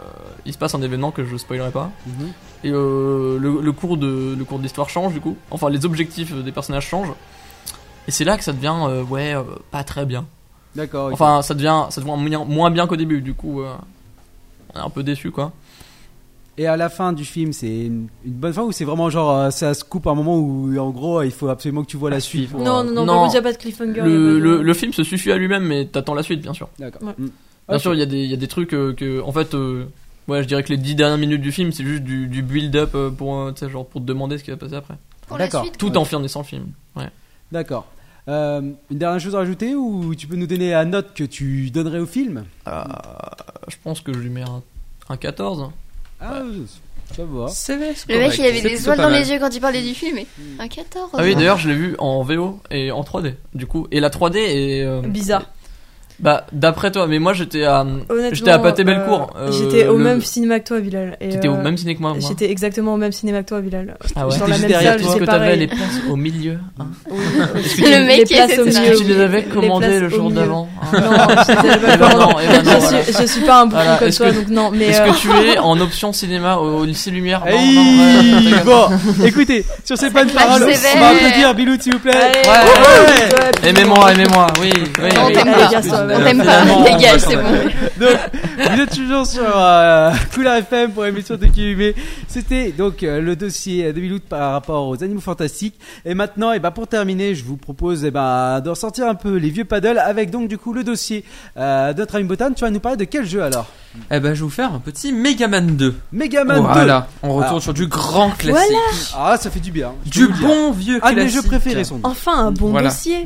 il se passe un événement que je spoilerai pas. Mhm. Et euh, le, le cours de le cours de l'histoire change du coup. Enfin, les objectifs des personnages changent. Et c'est là que ça devient euh, ouais euh, pas très bien. D'accord. ok. Enfin, ça devient ça devient moins, moins bien qu'au début. Du coup, euh, on est un peu déçu quoi. Et à la fin du film, c'est une, une bonne fin ou c'est vraiment genre euh, ça se coupe à un moment où en gros il faut absolument que tu vois la suite pour, Non, euh, non, non, Non. par contre, il n'y a pas de cliffhanger. Le, y a pas de- le, le film se suffit à lui-même, mais t'attends la suite bien sûr. D'accord. Ouais. Mm. Bien Ok. sûr, il y a des il y a des trucs euh, que en fait. Euh, Ouais, je dirais que les dix dernières minutes du film, c'est juste du, du build-up euh, pour, euh, tu sais, genre pour te demander ce qui va passer après. Pour la D'accord. suite. Tout quoi. en finissant le film. Ouais. D'accord. Euh, une dernière chose à rajouter ou tu peux nous donner la note que tu donnerais au film? Euh, je pense que je lui mets un, un quatorze. Ah, ça va. C'est vrai, c'est Le mec, correct. il avait C'est des plutôt étoiles pas dans mal. les yeux quand il parlait du film. Et un quatorze. Ah oui, d'ailleurs, je l'ai vu en V O et en trois D, du coup. Et la trois D est. euh, Bizarre. Bah, d'après toi, mais moi j'étais à. Honnêtement, J'étais à Pathé-Bellecour. euh, j'étais au le- même cinéma que toi, Bilal. Et, T'étais au euh, même ciné que moi, moi. J'étais exactement au même cinéma que toi, Bilal. Ah ouais. Dans la J'étais même derrière salle, toi. Est-ce c'est que t'avais pareil. les places au milieu hein Le mec les qui places essaie au de Est-ce se milieu. que tu les avais Les commandées places le au jour milieu. d'avant hein Non, je les avais pas Eh ben commandées. non, eh ben non, je, voilà. suis, je suis pas un bouffon Voilà, comme est-ce toi, que- donc non. Mais Est-ce euh, que tu es en option cinéma au, au lycée Lumière Non, Hey, non, ouais, t'as bon, écoutez, sur ces bonnes clash paroles, on sévère. va applaudir Bilou, s'il vous plaît. allez, Ouais, ouais, ouais, puis- Aimez-moi, aimez-moi, oui, oui. On oui. t'aime Allez, pas. casse-toi, On ouais. t'aime pas. Finalement, on va Dégage, s'en c'est bon. aller. Donc, vous êtes toujours sur euh, Couleur F M pour l'émission de Q V. C'était donc euh, le dossier de Bilou par rapport aux animaux fantastiques. Et maintenant, et ben pour terminer, je vous propose et ben de ressortir un peu les vieux paddles avec donc du coup le dossier euh, de notre ami Botan. Tu vas nous parler de quel jeu alors? Eh ben, je vais vous faire un petit Megaman deux. Megaman Voilà, on retourne Alors. sur du grand classique. deux. Ah, ça fait du bien. je peux Du vous le dire. bon vieux Un de classique. mes jeux préférés sans doute. Enfin, un bon Voilà. dossier.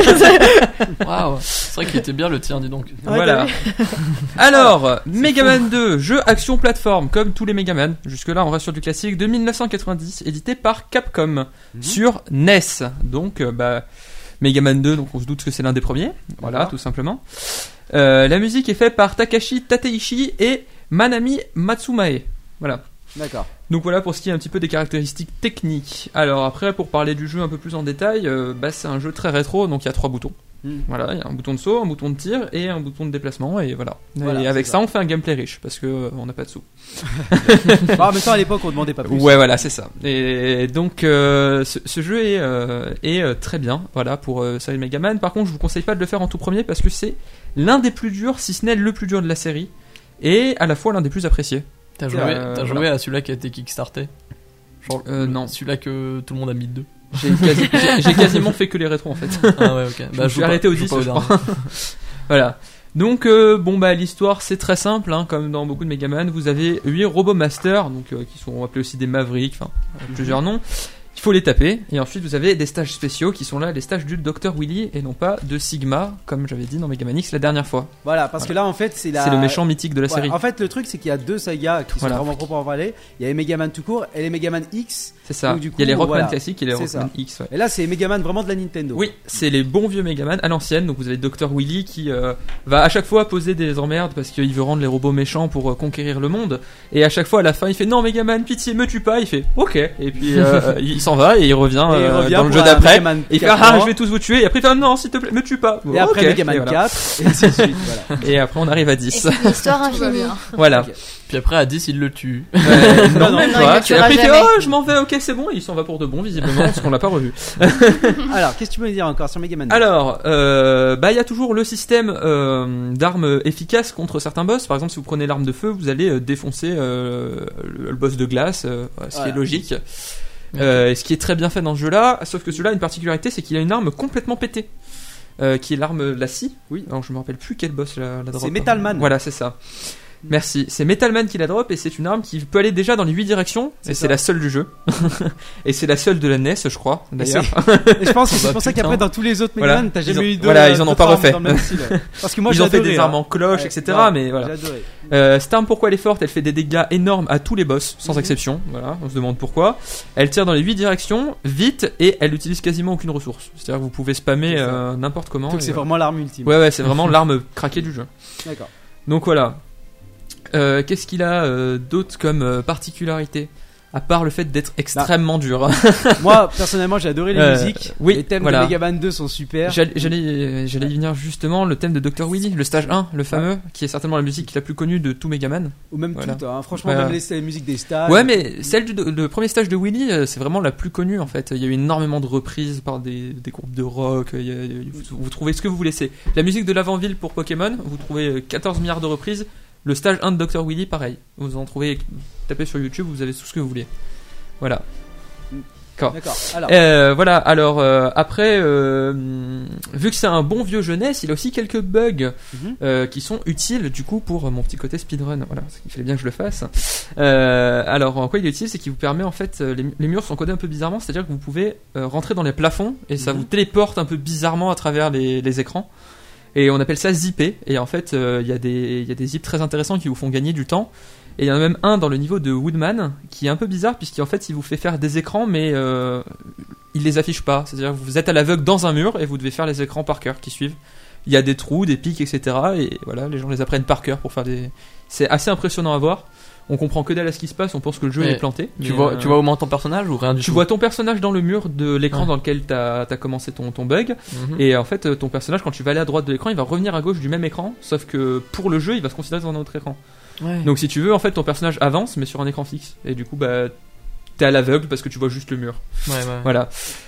Waouh, c'est vrai qu'il était bien le tien, dis donc. Voilà. Alors, Megaman deux, jeu action plateforme, comme tous les Megaman. Jusque-là, on reste sur du classique de mille neuf cent quatre-vingt-dix, édité par Capcom sur N E S. Donc, euh, bah, Megaman deux, donc on se doute que c'est l'un des premiers. Voilà, D'accord. tout simplement. Euh, la musique est faite par Takashi Tateishi et Manami Matsumae. Voilà. D'accord. Donc voilà pour ce qui est un petit peu des caractéristiques techniques. Alors après, pour parler du jeu un peu plus en détail, euh, bah, c'est un jeu très rétro, donc il y a trois boutons. Mm. Voilà, il y a un bouton de saut, un bouton de tir et un bouton de déplacement, et voilà. Voilà, et avec c'est ça, ça. on fait un gameplay riche, parce que euh, on n'a pas de sous. Bah, en même temps, à l'époque, on demandait pas plus. Ouais, voilà, c'est ça. Et donc, euh, ce, ce jeu est, euh, est euh, très bien, voilà, pour euh, série Megaman. Par contre, je vous conseille pas de le faire en tout premier, parce que c'est l'un des plus durs, si ce n'est le plus dur de la série, et à la fois l'un des plus appréciés. T'as C'est joué, vrai. t'as Euh, joué voilà. à celui-là qui a été kickstarté Genre, Euh, non. Celui-là que tout le monde a mis dedans. J'ai quasi- j'ai- j'ai quasiment fait que les rétros, en fait. Ah ouais, ok. Je me suis joue arrêté pas- au joue dix, pas je dernier. crois. Voilà. Donc euh, bon bah l'histoire c'est très simple hein, comme dans beaucoup de Megaman, vous avez huit robots masters donc euh, qui sont appelés aussi des Mavericks, enfin euh, plusieurs noms. Il faut les taper et ensuite vous avez des stages spéciaux qui sont là les stages du docteur Willy et non pas de Sigma comme j'avais dit dans Megaman X la dernière fois. Voilà, parce que là, en fait, c'est la. C'est le méchant mythique de la Voilà. série. En fait, le truc, c'est qu'il y a deux sagas qui Voilà. sont vraiment propres en parler. Il y a les Megaman tout court et les Megaman X. C'est ça. donc, du Il y a les coup, Rockman voilà. classiques et les C'est Rockman ça. X. Ouais. Et là, c'est les Megaman vraiment de la Nintendo. Oui, c'est les bons vieux Megaman à l'ancienne. Donc vous avez docteur Willy qui euh, va à chaque fois poser des emmerdes parce qu'il veut rendre les robots méchants pour euh, conquérir le monde. Et à chaque fois à la fin il fait non Megaman pitié me tue pas. Il fait ok et puis euh, il s'en va et il revient, Et il euh, revient dans le pour jeu un d'après. Megaman Et il fait quatre ah ans. je vais tous vous tuer. Et après il fait non s'il te plaît me tue pas. Et après Ok. Megaman et, voilà. quatre, et ainsi de suite. Voilà. Et après on arrive à Et dix. c'est une histoire infinie. Voilà. Ok. Puis après, à dix, il le tue. Euh, non, non, même non, pas. il le tuera Et après il fait jamais. oh je m'en vais ok c'est bon. Et il s'en va pour de bon visiblement parce qu'on l'a pas revu. Alors, qu'est-ce que tu peux me dire encore sur Megaman deux? Alors, euh, bah il y a toujours le système euh, d'armes efficaces contre certains boss. Par exemple, si vous prenez l'arme de feu, vous allez euh, défoncer euh, le, le boss de glace, euh, ce qui Voilà. est logique. Euh, et ce qui est très bien fait dans ce jeu-là, sauf que celui-là a une particularité, c'est qu'il a une arme complètement pétée, euh, qui est l'arme la scie. Oui. Alors je me rappelle plus quel boss la, la drop. C'est Metal Man. Voilà, c'est ça. Merci. C'est Metal Man qui la drop et c'est une arme qui peut aller déjà dans les huit directions. C'est Et ça. c'est la seule du jeu. Et c'est la seule de la N E S, je crois. D'ailleurs. Et je pense que c'est Bah, pour ça putain. qu'après, dans tous les autres Voilà. Megaman, t'as Ils jamais ont- eu de. voilà, ils en ont pas d'autres refait. armes dans le même style. Parce que moi, Ils ont j'ai fait adoré, des hein. armes en cloche, Ouais, et cetera. grave, Mais voilà. J'ai adoré. Euh, cette arme, pourquoi elle est forte? Elle fait des dégâts énormes à tous les boss, sans Mhm. exception. Voilà, on se demande pourquoi. Elle tire dans les huit directions, vite, et elle utilise quasiment aucune ressource. C'est-à-dire que vous pouvez spammer C'est ça. euh, n'importe comment. Donc, et c'est voilà. vraiment l'arme ultime. Ouais, ouais, c'est vraiment l'arme craquée du jeu. D'accord. Donc voilà. Euh, Qu'est-ce qu'il a euh, d'autre comme euh, particularité? à part le fait d'être extrêmement dur. Moi, personnellement, j'ai adoré les Euh, musiques. oui, les thèmes voilà. de Megaman deux sont super. J'allais, j'allais, j'allais y venir justement, le thème de docteur Willy, le stage un, le fameux, qui est certainement la musique la plus connue de tout Megaman. Ou même Voilà. tout, hein. Franchement, Voilà. même les, les musiques des stages. Ouais, mais celle du le premier stage de Willy, euh, c'est vraiment la plus connue en fait. Il y a eu énormément de reprises par des, des groupes de rock. Il y a- il y a- vous, vous trouvez ce que vous voulez. C'est la musique de l'avant-ville pour Pokémon. Vous trouvez euh, quatorze milliards de reprises. Le stage un de docteur Willy, pareil. Vous en trouvez. Tapez sur YouTube, vous avez tout ce que vous voulez. Voilà. D'accord. Alors, Euh, voilà, alors euh, après, euh, vu que c'est un bon vieux jeunesse, il a aussi quelques bugs Mhm. euh, qui sont utiles du coup pour mon petit côté speedrun. Voilà, il fallait bien que je le fasse. Euh, alors en quoi il est utile, c'est qu'il vous permet en fait, euh, les, les murs sont codés un peu bizarrement, c'est-à-dire que vous pouvez euh, rentrer dans les plafonds et ça Mhm. vous téléporte un peu bizarrement à travers les, les écrans. Et on appelle ça zipper. Et en fait, euh, il y a des il y a des zips très intéressants qui vous font gagner du temps. Et il y en a même un dans le niveau de Woodman qui est un peu bizarre puisqu'en fait il vous fait faire des écrans mais euh, il les affiche pas. C'est-à-dire que vous êtes à l'aveugle dans un mur et vous devez faire les écrans par cœur qui suivent. Il y a des trous, des pics, et cetera. Et voilà, les gens les apprennent par cœur pour faire des. C'est assez impressionnant à voir. On comprend que dalle à ce qui se passe, on pense que le jeu Mais est planté. Tu mais, vois, euh, tu vois au moins ton personnage ou rien du tu tout? vois ton personnage dans le mur de l'écran Ouais. dans lequel t'as as commencé ton, ton bug. Mhm. Et en fait, ton personnage, quand tu vas aller à droite de l'écran, il va revenir à gauche du même écran. Sauf que pour le jeu, il va se considérer dans un autre écran. Ouais. Donc si tu veux, en fait, ton personnage avance, mais sur un écran fixe. Et du coup, bah, t'es à l'aveugle parce que tu vois juste le mur. Ouais, ouais. Voilà.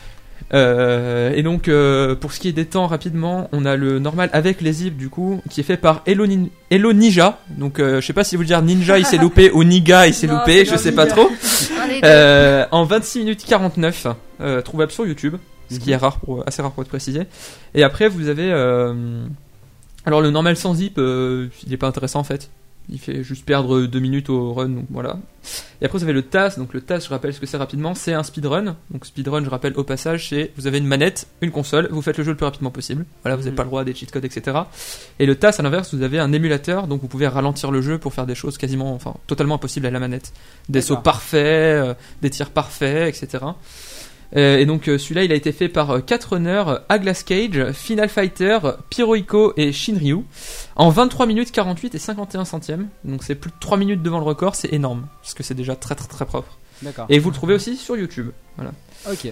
Euh, et donc, euh, pour ce qui est des temps, rapidement, on a le normal avec les zips, du coup, qui est fait par Hello, Nin- Hello Ninja. Donc, euh, je sais pas si vous dire Ninja il s'est loupé ou Niga il s'est Non, loupé, c'est je bien sais pas Ninja. trop. Un des deux. Euh, en vingt-six minutes quarante-neuf, euh, trouvable sur YouTube, ce qui est rare pour, assez rare pour être précisé. Et après, vous avez. Euh, alors, le normal sans zip, euh, il est pas intéressant en fait. Il fait juste perdre deux minutes au run, donc voilà. Et après, vous avez le T A S. Donc, le T A S, je rappelle ce que c'est rapidement, c'est un speedrun. Donc, speedrun, je rappelle au passage, c'est vous avez une manette, une console, vous faites le jeu le plus rapidement possible. Voilà, vous n'avez Mhm. pas le droit à des cheat codes, et cetera. Et le T A S, à l'inverse, vous avez un émulateur, donc vous pouvez ralentir le jeu pour faire des choses quasiment, enfin, totalement impossibles à la manette. Des sauts D'accord. parfaits, euh, des tirs parfaits, et cetera. Euh, et donc, euh, celui-là, il a été fait par euh, quatre runners, Aglas Cage, Final Fighter, Pyrohiko et Shinryu, en vingt-trois minutes quarante-huit et cinquante et un centièmes. Donc, c'est plus de trois minutes devant le record, c'est énorme, parce que c'est déjà très très très propre. d'accord. Et vous le trouvez aussi sur YouTube. Voilà. Ok.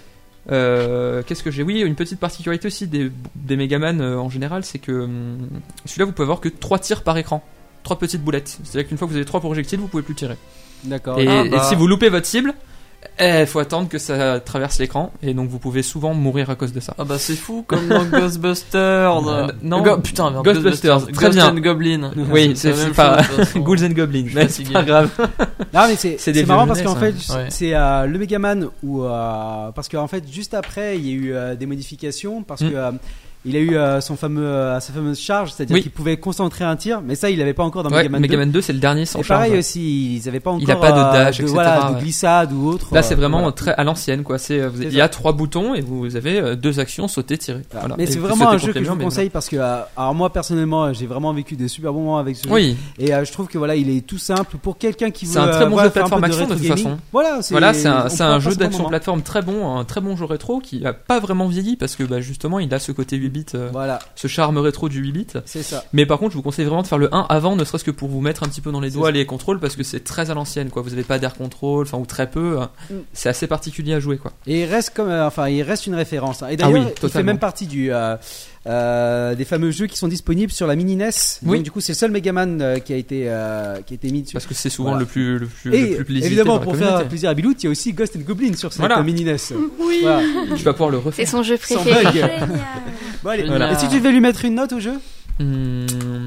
Euh, Qu'est-ce que j'ai? Oui, une petite particularité aussi des, des Megaman euh, en général, c'est que hum, celui-là, vous pouvez avoir que trois tirs par écran. Trois petites boulettes. C'est-à-dire qu'une fois que vous avez trois projectiles, vous pouvez plus tirer. D'accord. Et, Ah, et bah. si vous loupez votre cible, il faut attendre que ça traverse l'écran. Et donc vous pouvez souvent mourir à cause de ça. Ah bah c'est fou comme dans Ghostbusters. Euh, non. Go- putain, merde, Ghostbusters, très Ghost bien. and Goblin. Oui, c'est la même c'est pas chose, de toute façon. Ghouls and Goblins, Je suis mais c'est fatigué. pas grave. Non mais c'est C'est c'est des marrant vieux parce qu'en jeunesse, fait hein. Ouais. c'est euh, le Megaman où euh, parce qu'en fait juste après il y a eu euh, des modifications parce Mm. que euh, il a eu euh, son fameux euh, sa fameuse charge, c'est-à-dire Oui. qu'il pouvait concentrer un tir, mais ça il l'avait pas encore dans Ouais, Megaman deux. Megaman deux, c'est le dernier sans Et charge. pareil aussi, ils avaient pas encore Il a pas de euh, dash, de, et cetera, voilà, de ouais. glissade ou autre. Là, c'est euh, vraiment voilà. très à l'ancienne, quoi. C'est, vous- C'est il y a ça. trois boutons et vous avez euh, deux actions, sauter, tirer. Voilà. Voilà. Mais Et c'est vous vraiment sautez un jeu contre que les je vous murs, mais conseille parce que euh, alors moi personnellement j'ai vraiment vécu des super bons moments avec ce jeu. Oui, Et euh, je trouve que voilà il est tout simple pour quelqu'un qui veut C'est un très euh, bon voilà, jeu de faire un peu plateforme action, de rétro toute gaming. façon. Voilà, c'est voilà, c'est on un, c'est pourra un passer jeu bon d'action moment. plateforme très bon, un très bon jeu rétro qui a pas vraiment vieilli parce que bah, justement il a ce côté huit bits, euh, Voilà, ce charme rétro du huit bits. c'est ça. Mais par contre, je vous conseille vraiment de faire le un avant, ne serait-ce que pour vous mettre un petit peu dans les C'est doigts ça. les contrôles parce que c'est très à l'ancienne, quoi. Vous avez pas d'air control, enfin ou très peu. Mm. C'est assez particulier à jouer, quoi. Et il reste comme, euh, enfin, il reste une référence. hein. Et d'ailleurs, Ah oui, il fait totalement. même partie du euh, euh, des fameux jeux qui sont disponibles sur la mini N E S. Oui. Donc du coup, c'est le seul Megaman euh, qui a été euh, qui a été mis dessus. Parce que c'est souvent Voilà. le plus le plus, Et le plus plésité évidemment, dans la pour communauté. faire plaisir à Bilout, il y a aussi Ghost and Goblin sur cette Voilà. euh, mini N E S. Oui. Voilà. Tu vas pouvoir le C'est refaire. son jeu Sans préféré. bug. Génial. Bon, allez. Voilà. Et si tu devais lui mettre une note au jeu? Hmm,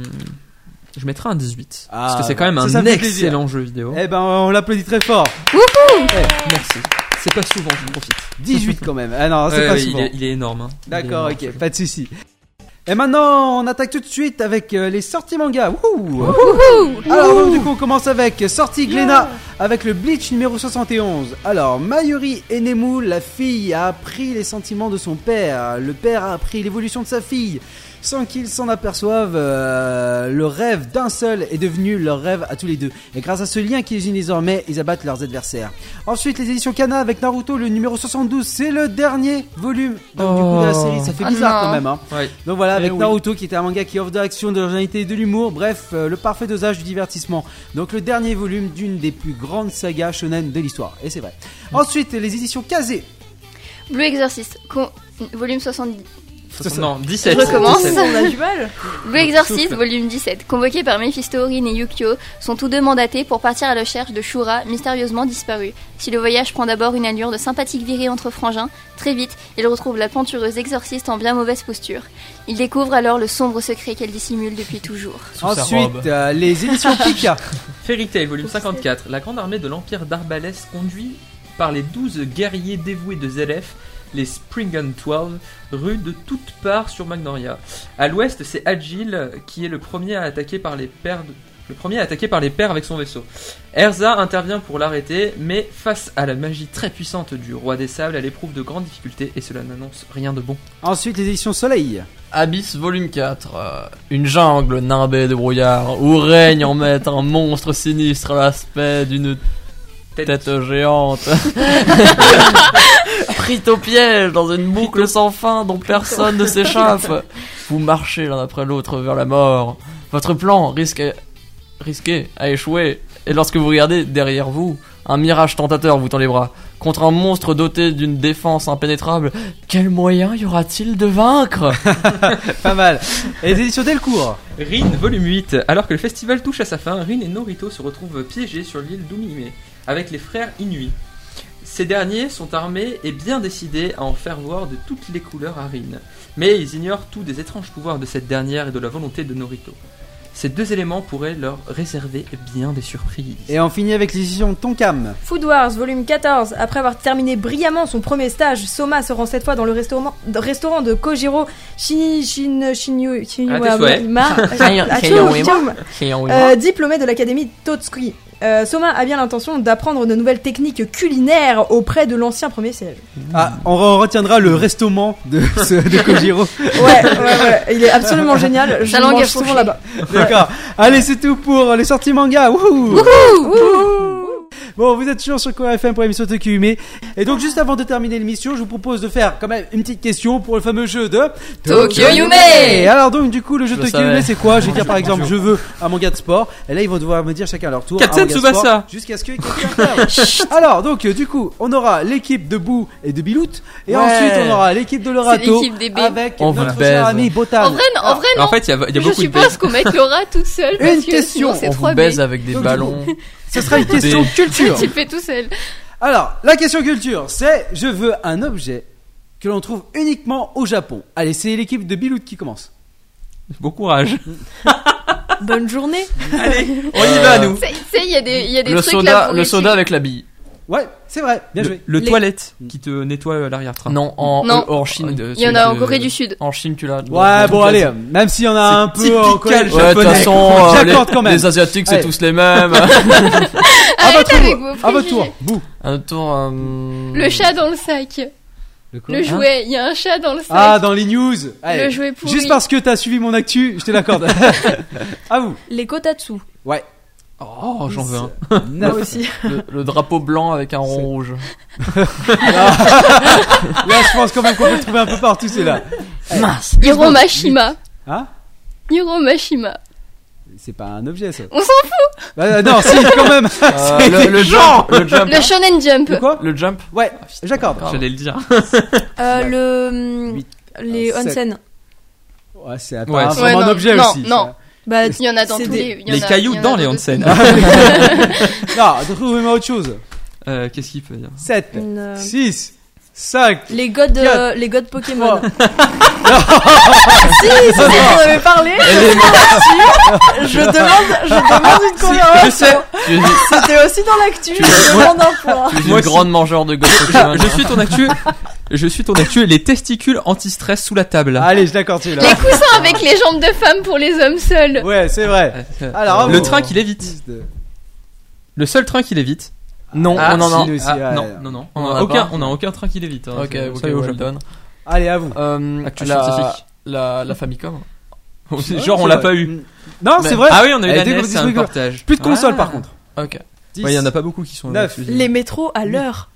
je mettrais un dix-huit. Ah, parce que c'est quand même ça, un ça me fait plaisir. excellent jeu vidéo. Eh ben, on l'applaudit très fort. Merci. C'est pas souvent, je profite. dix-huit quand même. Ah non, c'est Ouais, pas ouais, souvent. il, est, il est énorme. Hein. Il est D'accord, énorme, ce ok, jeu. pas de souci. Et maintenant, on attaque tout de suite avec euh, les sorties manga. Wouhou. Alors, donc, du coup, on commence avec sortie Glénat avec le Bleach numéro soixante et onze. Alors, Mayuri Enemu, la fille, a appris les sentiments de son père. Le père a appris l'évolution de sa fille. sans qu'ils s'en aperçoivent. Euh, le rêve d'un seul est devenu leur rêve à tous les deux. Et grâce à ce lien qui les unit désormais, ils abattent leurs adversaires. Ensuite, les éditions Kana avec Naruto, le numéro soixante-douze, c'est le dernier volume donc, du coup, de la série. Ça fait Oh bizarre non. quand même. Hein. Ouais. Donc voilà, avec Eh oui. Naruto qui était un manga qui offre de l'action, de l'originalité et de l'humour. Bref, euh, le parfait dosage du divertissement. Donc le dernier volume d'une des plus grandes sagas shonen de l'histoire. Et c'est vrai. Ensuite, les éditions Kazé. Blue Exorcist, con- volume soixante-dix. Non, dix-sept. Je recommence. dix-sept. On a du mal. Blue Exorcist, volume dix-sept. Convoqués par Mephisto, Rin et Yukio, sont tous deux mandatés pour partir à la recherche de Shura, mystérieusement disparue. Si le voyage prend d'abord une allure de sympathique virée entre frangins, très vite, ils retrouvent la plantureuse exorciste en bien mauvaise posture. Ils découvrent alors le sombre secret qu'elle dissimule depuis toujours. Sous sa robe. Ensuite, euh, les éditions Pika. Fairy Tail, volume cinquante-quatre. La grande armée de l'Empire d'Arbalès, conduite par les douze guerriers dévoués de Zelef, les Springan douze, ruent de toutes parts sur Magnolia. À l'ouest, c'est Agile qui est le premier à attaquer par les pères, de- le premier à attaquer par les pères avec son vaisseau. Erza intervient pour l'arrêter, mais face à la magie très puissante du roi des sables, elle éprouve de grandes difficultés et cela n'annonce rien de bon. Ensuite, les éditions Soleil. Abyss volume quatre. euh, une jungle nimbée de brouillard où règne en maître un monstre sinistre à l'aspect d'une tête géante. Pris au piège dans une boucle sans fin dont personne ne s'échappe. Vous marchez l'un après l'autre vers la mort. Votre plan risque, risqué a échoué. Et lorsque vous regardez derrière vous, un mirage tentateur vous tend les bras. Contre un monstre doté d'une défense impénétrable, quel moyen y aura-t-il de vaincre? Pas mal. Et les éditions Delcourt. Rin, volume huit. Alors que le festival touche à sa fin, Rin et Norito se retrouvent piégés sur l'île d'Umime avec les frères Inuits. Ces derniers sont armés et bien décidés à en faire voir de toutes les couleurs à Rin. Mais ils ignorent tous des étranges pouvoirs de cette dernière et de la volonté de Norito. Ces deux éléments pourraient leur réserver bien des surprises. Et on finit avec les éditions Tonkam. Food Wars, volume quatorze. Après avoir terminé brillamment son premier stage, Soma se rend cette fois dans le restaurant, de, restaurant de Kojiro Shin, Shin, Shinyu, Shinyu, À tes souhaits. Ma- Achou, Achou. Euh, diplômé de l'académie Totsuki. Euh, Soma a bien l'intention d'apprendre de nouvelles techniques culinaires auprès de l'ancien premier siège. Ah, on re- retiendra le restaurant de, ce- de Kojiro. Ouais, ouais, ouais. Il est absolument génial. Je Sa langue mange est souvent fourchée. là-bas. D'accord. Allez, c'est tout pour les sorties manga. Wouhou. Bon, vous êtes toujours sur Core F M pour l'émission Tokyo Yume. Et donc, juste avant de terminer l'émission, je vous propose de faire quand même une petite question pour le fameux jeu de Tokyo Yume. Et alors donc, du coup, le jeu Je Tokyo le savais. Yume, c'est quoi? Je vais dire par exemple, je veux un manga de sport. Et là, ils vont devoir me dire chacun à leur tour. un Captain manga de Tsubasa. sport, jusqu'à ce que quelqu'un perde. Alors, donc, euh, du coup, on aura l'équipe de Boo et de Bilout. Et Ouais. ensuite, on aura l'équipe de Lorato. l'équipe des B. Avec On vous notre baise. cher ami Botan. En vrai, non, en vrai, non. En fait, il y a, il y a je beaucoup de suppose baisses. qu'on mette Laura toute seule. Parce Une que question. sinon, c'est On trois vous B. baise avec des Donc, ballons. Ce sera une question Des- culture. Tu le fais tout seul. Alors, la question culture, c'est je veux un objet que l'on trouve uniquement au Japon. Allez, c'est l'équipe de Bilout qui commence. Bon courage. Bonne journée. Allez, on y va, nous. Tu sais, il y a des, il y a des Le trucs là soda, pour le les soda avec la bille. Ouais, c'est vrai, bien Le, joué. le Les- toilette qui te nettoie l'arrière-train. Non, en, Non. euh, en Chine. Il Il y en a en Corée du Sud. En Chine, tu l'as. Ouais, bon, allez, même s'il y en a un peu typical en Corée. Ouais, de toute japonais. façon, euh, les, J'accorde quand même. les Asiatiques, c'est Allez. tous les mêmes. À Arrête votre avec tour, vos à votre préjugés. tour. Bouh. Un tour. euh, Le chat dans le sac. Le quoi Le jouet. Il y a un chat dans le sac. Ah, dans les news. Allez. Le jouet pourri. Juste parce que t'as suivi mon actu, je te l'accorde. À vous. Les Kotatsu. Ouais. Oh, j'en veux un. Moi Neuf. aussi. le, le drapeau blanc avec un rond C'est- rouge. Là, je pense quand même qu'on peut trouver un peu partout, c'est là. Mince. Hiromashima. Hein? Hiromashima. C'est pas un objet, ça. On s'en fout. Bah, euh, non, si, quand même. Euh, C'est le, le des jump. Le jump. Le Shonen Jump. De quoi? Le jump. Ouais, j'accorde. J'allais le dire. Euh, le. hum, Huit. Les Sept. onsen. Ouais, c'est Ouais, pas c'est- vraiment Ouais, un non, objet non, aussi. non. Bah, Il y en a dans c'est tous des- les. il y en Les a- cailloux il y en a dans les d'autres. onsen. ça. Non, trouvez-moi autre chose. Euh, Qu'est-ce qu'il peut dire? sept, une, euh, six, cinq. Les gods, euh, Quatre. les gods Pokémon. trois. Si, si, on avait parlé. Je demande, je demande une Je conversation. sais. Tu es, C'était aussi dans l'actu. Je demande un point. tu es Moi une grande mangeur de gosse Pokémon. Je suis ton actu. Je suis ton actu. Les testicules anti-stress sous la table. Allez, je l'accorde celui-là. Les coussins avec les jambes de femme pour les hommes seuls. Ouais, c'est vrai. Euh, Alors, le bravo. train qui l'évite. Le seul train qui l'évite. Non, Ah, non, non. si, aussi, Ah, ouais. non, non, non. On On en a a aucun, pas. on a aucun train qui l'évite. Hein. Ok, Ça, ok, ça y est, au je le Japon. donne. Allez, à vous. Euh, Actu la, scientifique. la, la Famicom. Genre, on l'a pas eu. Non, Mais- c'est vrai. Ah oui, on a eu Elle la était N E S, c'est un disponible. portage. Plus de consoles Ah. par contre. Ok. Ouais, il y en a pas beaucoup qui sont Neuf. exclusifs. Les métros à l'heure.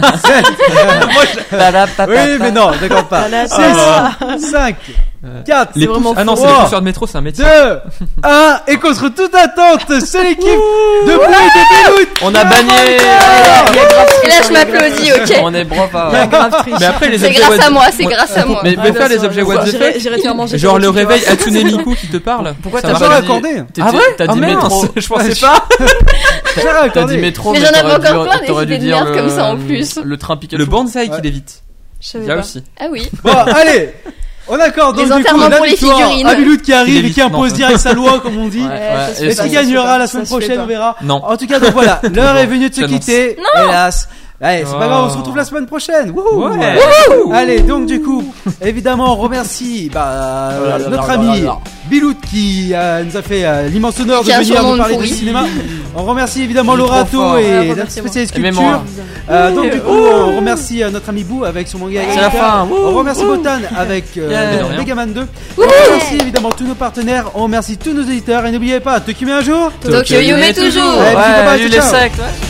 Oui, mais non, d'accord pas. six, cinq, quatre, Les vraiment pouces- Ah non, fou. c'est les Trois. pousseurs de métro, c'est un métier. deux, un, et contre toute attente, c'est l'équipe de Blue et de Bilout. On a bagné. Et là, je m'applaudis, ok. On est brava. Il y a grave triche. Mais après, les C'est objets grâce what- à moi, c'est Ouais. grâce à moi. Mais Ah, peut bien faire les sûr, objets je what vois. the J'irai- fuck. J'irai te faire manger. Genre tes le rôtis, tu réveil vois. Hatsune Miku qui te parle. Pourquoi Ça t'as va J'aurais pas pas dit- accordé. T'étais- Ah vrai T'as Ah dit mince, métro. je pensais Ouais. pas. J'aurais T'as accordé. dit métro. Mais mais j'en avais t'aurais encore dû- plein, des t'aurais dû idées de dire merde le- comme ça, en plus. Le train Pikachu. Le bonsaï Ouais. qui l'évite. Je Il savais y a pas. aussi. Ah oui. Bon, allez. On accorde. Les Donc, du coup, enterrements la pour les victoire figurines. à Bilout qui arrive et qui Non. impose direct sa loi, comme on dit. Ouais, Ouais, ouais. ça se Et fait Est-ce pas, qu'il ça se gagnera fait la pas, semaine ça se fait prochaine, pas. on verra. Non. En tout cas, donc voilà, l'heure est venue de se J'annonce. quitter. Hélas. Allez, c'est pas grave, on se retrouve la semaine prochaine. Wouhou. Ouais. Allez, donc du coup, évidemment, on remercie bah, Oh là là notre là ami là là. Bilout qui euh, nous a fait euh, l'immense honneur de Qui a un venir surnom nous parler de pourri. cinéma. On remercie évidemment Il est trop Lorato fort. et Ouais, la remerciez-moi. spécialiste Et même culture. moi. Euh, donc du coup, on remercie euh, notre ami Bou avec son manga. C'est la fin. On remercie Botan avec euh, Yeah. De rien. Megaman deux. On remercie évidemment tous nos partenaires. On remercie tous nos éditeurs et n'oubliez pas, te qui met un jour. Tokyo Yume toujours. Ouais, bisous, bye bye, Ouais, lui ciao, les ciao. sectes. ouais.